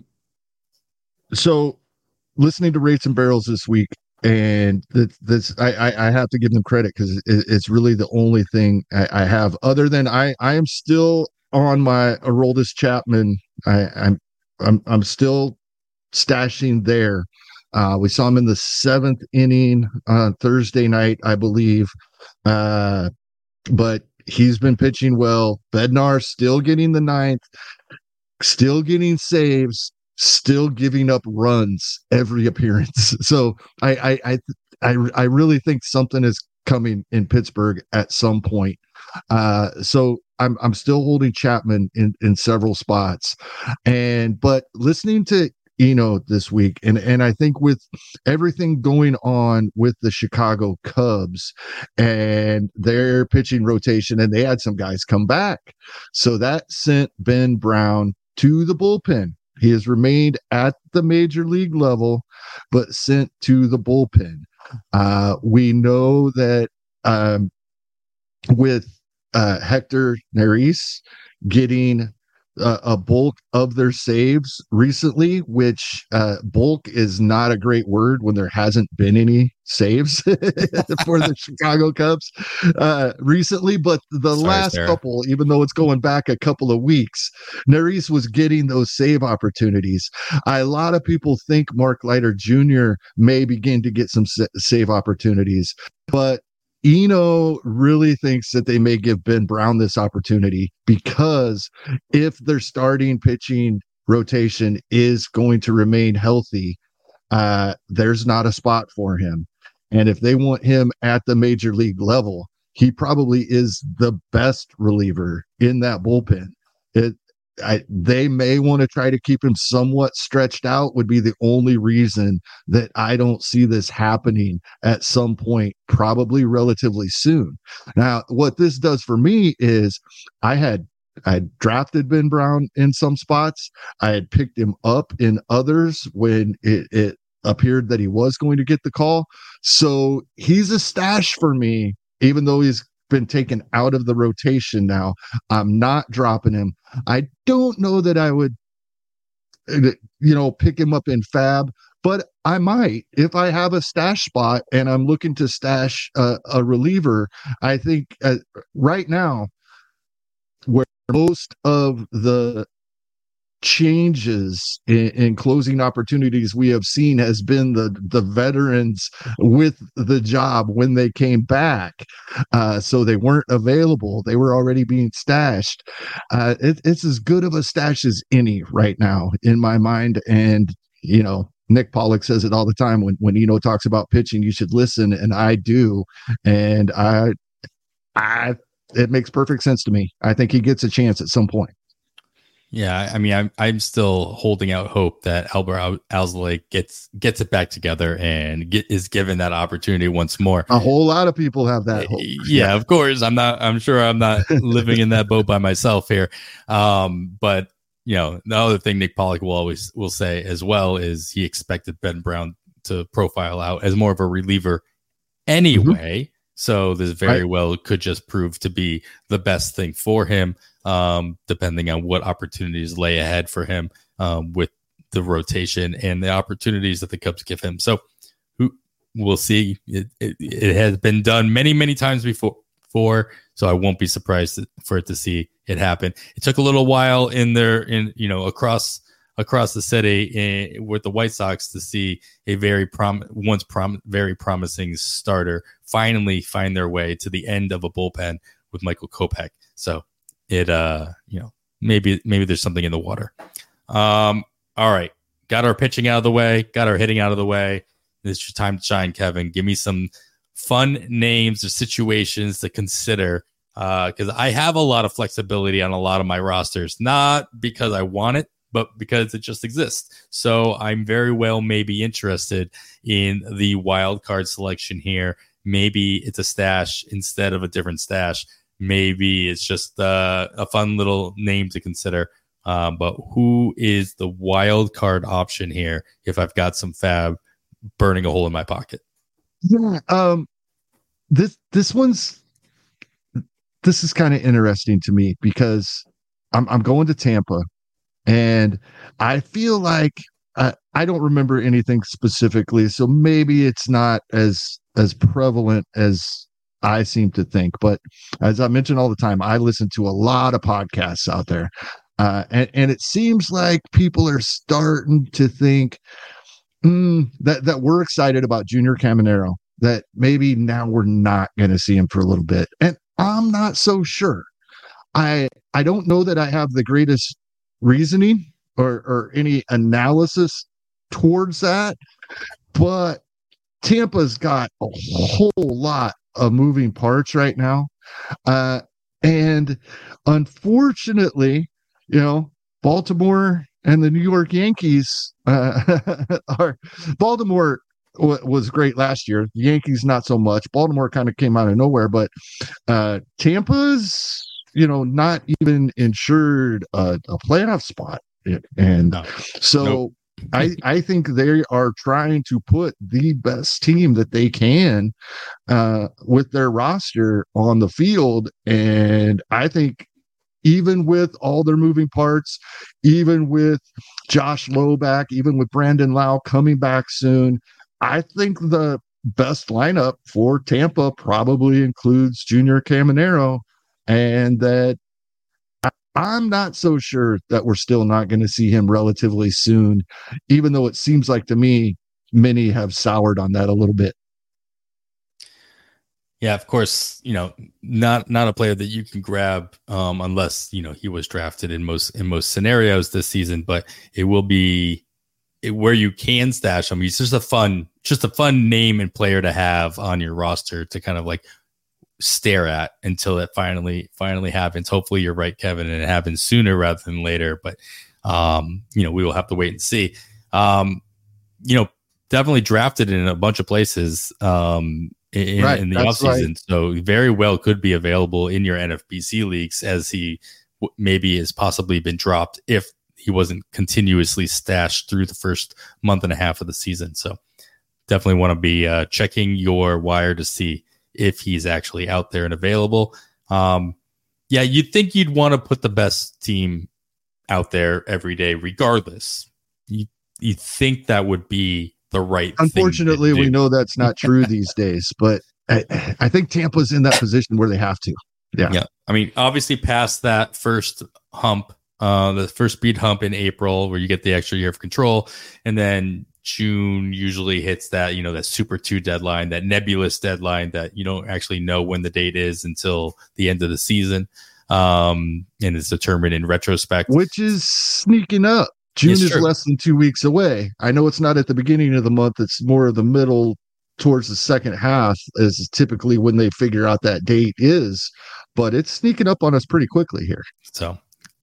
so listening to Rates and Barrels this week, and that this I, I I have to give them credit because it, it's really the only thing I, I have other than I I am still on my Aroldis Chapman. I, I'm I'm I'm still stashing there. Uh, we saw him in the seventh inning on Thursday night, I believe. Uh, but he's been pitching well. Bednar still getting the ninth, still getting saves, still giving up runs every appearance. So I I I I, I really think something is coming in Pittsburgh at some point. Uh, so I'm I'm still holding Chapman in in several spots, and but listening to Eno this week, and and I think with everything going on with the Chicago Cubs and their pitching rotation, and they had some guys come back, so that sent Ben Brown to the bullpen. He has remained at the major league level, but sent to the bullpen. Uh, we know that um, with uh, Hector Neris getting uh, a bulk of their saves recently, which uh, bulk is not a great word when there hasn't been any saves for the Chicago Cubs uh, recently, but the Sorry, last Sarah. couple, even though it's going back a couple of weeks, Neris was getting those save opportunities. A lot of people think Mark Leiter Junior may begin to get some sa- save opportunities, but Eno really thinks that they may give Ben Brown this opportunity because if their starting pitching rotation is going to remain healthy, uh, there's not a spot for him. And if they want him at the major league level, he probably is the best reliever in that bullpen. It, I, they may want to try to keep him somewhat stretched out would be the only reason that I don't see this happening at some point, probably relatively soon. Now, what this does for me is I had I drafted Ben Brown in some spots. I had picked him up in others when it, it appeared that he was going to get the call. So he's a stash for me, even though he's been taken out of the rotation now. I'm not dropping him. I don't know that I would, you know, pick him up in Fab, but I might if I have a stash spot and I'm looking to stash a, a reliever. I think uh, right now, where most of the changes in, in closing opportunities we have seen has been the the veterans with the job when they came back, uh so they weren't available, they were already being stashed. uh it, it's as good of a stash as any right now in my mind. And you know, Nick Pollock says it all the time when when Eno talks about pitching, you should listen, and I do. And I I it makes perfect sense to me. I think he gets a chance at some point. Yeah, I mean, I'm I'm still holding out hope that Albert Alzolay gets gets it back together and get, is given that opportunity once more. A whole lot of people have that hope. Yeah, of course. I'm not. I'm sure I'm not living in that boat by myself here. Um, but you know, the other thing Nick Pollock will always will say as well is he expected Ben Brown to profile out as more of a reliever anyway. Mm-hmm. So this very right. well could just prove to be the best thing for him, um, depending on what opportunities lay ahead for him um, with the rotation and the opportunities that the Cubs give him. So who we'll see. It, it, it has been done many, many times before, before, so I won't be surprised for it to see it happen. It took a little while in there, in you know, across across the city in, with the White Sox to see a very prom once prom very promising starter finally find their way to the end of a bullpen with Michael Kopech. So it, uh, you know, maybe, maybe there's something in the water. Um, all right. Got our pitching out of the way, got our hitting out of the way. It's your time to shine, Kevin. Give me some fun names or situations to consider. Uh, cause I have a lot of flexibility on a lot of my rosters, not because I want it, but because it just exists. So I'm very well maybe interested in the wild card selection here. Maybe it's a stash instead of a different stash. Maybe it's just uh, a fun little name to consider. Um, but who is the wild card option here if I've got some fab burning a hole in my pocket? Yeah, um, this this one's this is kind of interesting to me because I'm I'm going to Tampa. And I feel like uh, I don't remember anything specifically, so maybe it's not as as prevalent as I seem to think. But as I mentioned all the time, I listen to a lot of podcasts out there, uh, and, and it seems like people are starting to think mm, that that we're excited about Junior Caminero, that maybe now we're not going to see him for a little bit, and I'm not so sure. I I don't know that I have the greatest reasoning or or any analysis towards that, but Tampa's got a whole lot of moving parts right now, uh and unfortunately, you know, Baltimore and the New York Yankees uh are Baltimore w- was great last year, the Yankees not so much. Baltimore kind of came out of nowhere, but uh Tampa's, you know, not even insured a, a playoff spot. And no. so nope. I, I think they are trying to put the best team that they can uh, with their roster on the field. And I think even with all their moving parts, even with Josh Lowe back, even with Brandon Lau coming back soon, I think the best lineup for Tampa probably includes Junior Caminero. And that I, I'm not so sure that we're still not going to see him relatively soon, even though it seems like to me, many have soured on that a little bit. Yeah, of course, you know, not not a player that you can grab um, unless, you know, he was drafted in most in most scenarios this season, but it will be it, where you can stash him. He's just a fun, just a fun name and player to have on your roster to kind of like stare at until it finally finally happens. Hopefully you're right, Kevin, and it happens sooner rather than later, but um you know, we will have to wait and see. Um you know, definitely drafted in a bunch of places um in, right, in the offseason, right. So very well could be available in your N F B C leagues, as he w- maybe has possibly been dropped if he wasn't continuously stashed through the first month and a half of the season. So definitely want to be uh checking your wire to see if he's actually out there and available. Um, yeah, you'd think you'd want to put the best team out there every day, regardless. You you think that would be the right Unfortunately, thing to do. We know that's not true these days, but I, I think Tampa's in that position where they have to. Yeah. Yeah. I mean, obviously past that first hump, uh, the first speed hump in April, where you get the extra year of control, and then June usually hits that, you know, that Super two deadline, that nebulous deadline that you don't actually know when the date is until the end of the season. Um, and it's determined in retrospect. Which is sneaking up. June it's is true. Less than two weeks away. I know it's not at the beginning of the month. It's more of the middle towards the second half is typically when they figure out that date is. But it's sneaking up on us pretty quickly here. So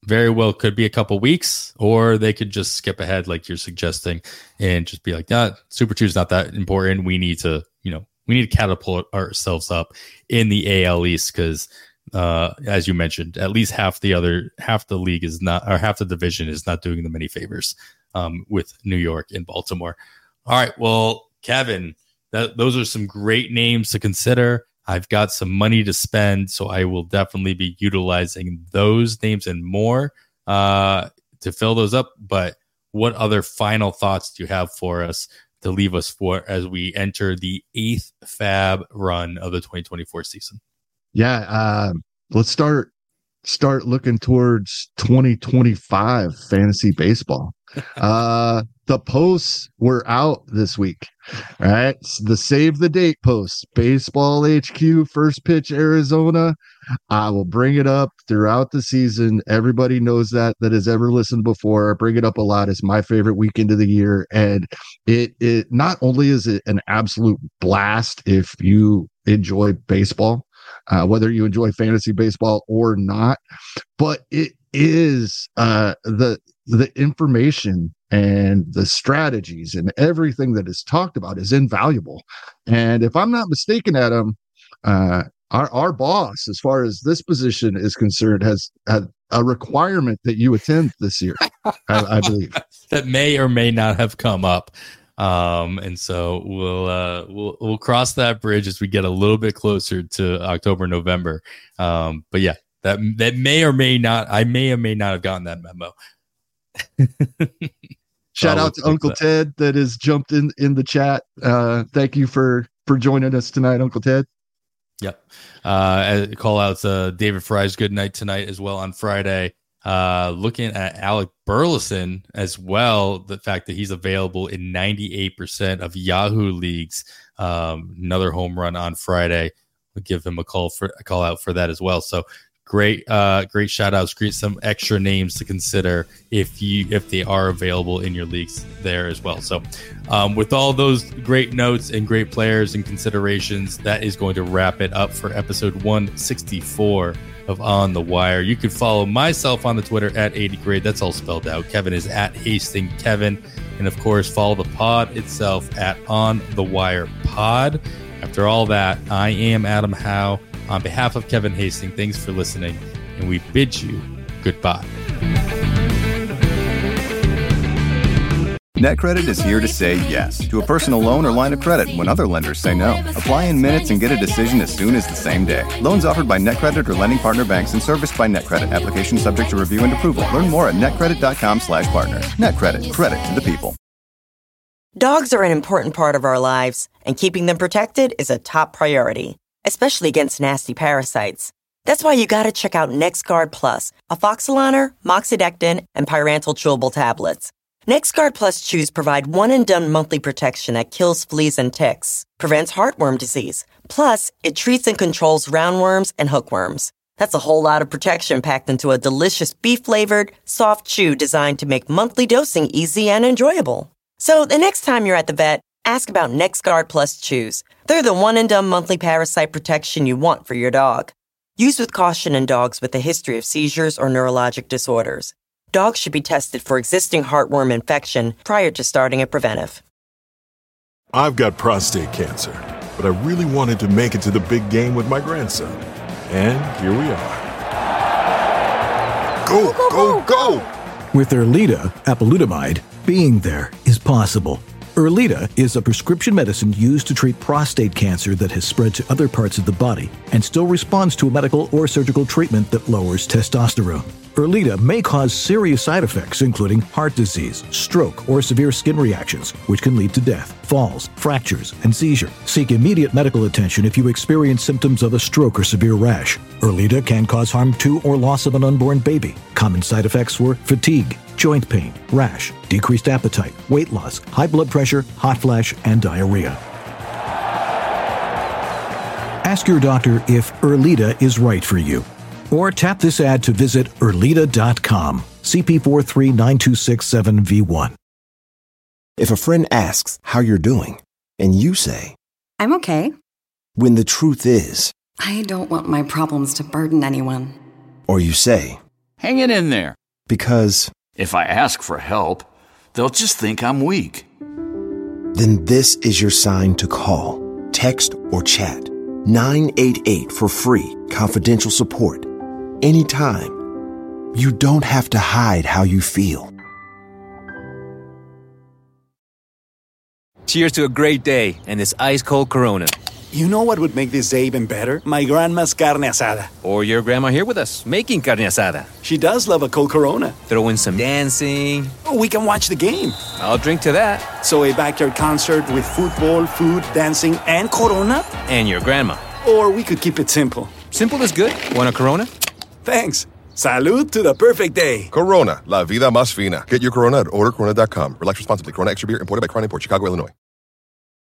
very well could be a couple weeks, or they could just skip ahead like you're suggesting and just be like, nah, Super two is not that important. We need to, you know, we need to catapult ourselves up in the A L East because, uh, as you mentioned, at least half the other half the league is not, or half the division is not doing them any favors um, with New York and Baltimore. All right, well, Kevin, that, those are some great names to consider. I've got some money to spend, so I will definitely be utilizing those names and more uh, to fill those up. But what other final thoughts do you have for us to leave us for as we enter the eighth Fab run of the twenty twenty-four season? Yeah, uh, let's start start looking towards twenty twenty-five fantasy baseball. Uh, the posts were out this week. All right, the save the date posts, Baseball H Q, first pitch Arizona. I will bring it up throughout the season. Everybody knows that that has ever listened before. I bring it up a lot. It's my favorite weekend of the year, and it it not only is it an absolute blast if you enjoy baseball, uh, whether you enjoy fantasy baseball or not, but it is uh, the the information and the strategies and everything that is talked about is invaluable. And if I'm not mistaken, Adam, uh, our, our boss, as far as this position is concerned, has had a requirement that you attend this year, I, I believe. That may or may not have come up. Um, and so we'll, uh, we'll, we'll cross that bridge as we get a little bit closer to October, November. Um, but yeah, that, that may or may not, I may or may not have gotten that memo. Shout out to Uncle that. Ted that has jumped in in the chat. Uh, thank you for for joining us tonight, Uncle Ted. Yep. Uh, call out uh, David Fry's good night tonight as well on Friday. Uh, looking at Alec Burleson as well, the fact that he's available in ninety-eight percent of Yahoo leagues. Um, another home run on Friday. We'll give him a call for a call out for that as well. So great, uh, great shout outs. Great, some extra names to consider if you if they are available in your leagues there as well. So, um, with all those great notes and great players and considerations, that is going to wrap it up for episode one sixty-four of On the Wire. You can follow myself on the Twitter at eighty grade. That's all spelled out. Kevin is at Hasting Kevin, and of course, follow the pod itself at On the Wire Pod. After all that, I am Adam Howe. On behalf of Kevin Hastings, thanks for listening, and we bid you goodbye. NetCredit is here to say yes to a personal loan or line of credit when other lenders say no. Apply in minutes and get a decision as soon as the same day. Loans offered by NetCredit or lending partner banks and serviced by NetCredit. Application subject to review and approval. Learn more at netcredit.com slash partners. NetCredit. Credit to the people. Dogs are an important part of our lives, and keeping them protected is a top priority, especially against nasty parasites. That's why you gotta check out NexGard Plus, Afoxolaner, Moxidectin, and Pyrantel chewable tablets. NexGard Plus chews provide one-and-done monthly protection that kills fleas and ticks, prevents heartworm disease. Plus, it treats and controls roundworms and hookworms. That's a whole lot of protection packed into a delicious beef-flavored, soft chew designed to make monthly dosing easy and enjoyable. So the next time you're at the vet, ask about NexGard Plus chews. They're the one-and-done monthly parasite protection you want for your dog. Use with caution in dogs with a history of seizures or neurologic disorders. Dogs should be tested for existing heartworm infection prior to starting a preventive. I've got prostate cancer, but I really wanted to make it to the big game with my grandson. And here we are. Go, go, go, go! With Erleada, apalutamide, being there is possible. Erleada is a prescription medicine used to treat prostate cancer that has spread to other parts of the body and still responds to a medical or surgical treatment that lowers testosterone. Erleada may cause serious side effects, including heart disease, stroke, or severe skin reactions, which can lead to death, falls, fractures, and seizure. Seek immediate medical attention if you experience symptoms of a stroke or severe rash. Erleada can cause harm to or loss of an unborn baby. Common side effects were fatigue, joint pain, rash, decreased appetite, weight loss, high blood pressure, hot flash, and diarrhea. Ask your doctor if Erleada is right for you. Or tap this ad to visit Erleada dot com. C P four three nine two six seven V one. If a friend asks how you're doing, and you say, I'm okay. When the truth is, I don't want my problems to burden anyone. Or you say, hanging in there. Because if I ask for help, they'll just think I'm weak. Then this is your sign to call, text, or chat. nine eight eight for free, confidential support. Anytime. You don't have to hide how you feel. Cheers to a great day and this ice-cold Corona. You know what would make this day even better? My grandma's carne asada. Or your grandma here with us, making carne asada. She does love a cold Corona. Throw in some dancing. Oh, we can watch the game. I'll drink to that. So a backyard concert with football, food, dancing, and Corona? And your grandma. Or we could keep it simple. Simple is good. Want a Corona? Thanks. Salud to the perfect day. Corona, la vida más fina. Get your Corona at order corona dot com. Relax responsibly. Corona Extra Beer, imported by Crown Imports, Chicago, Illinois.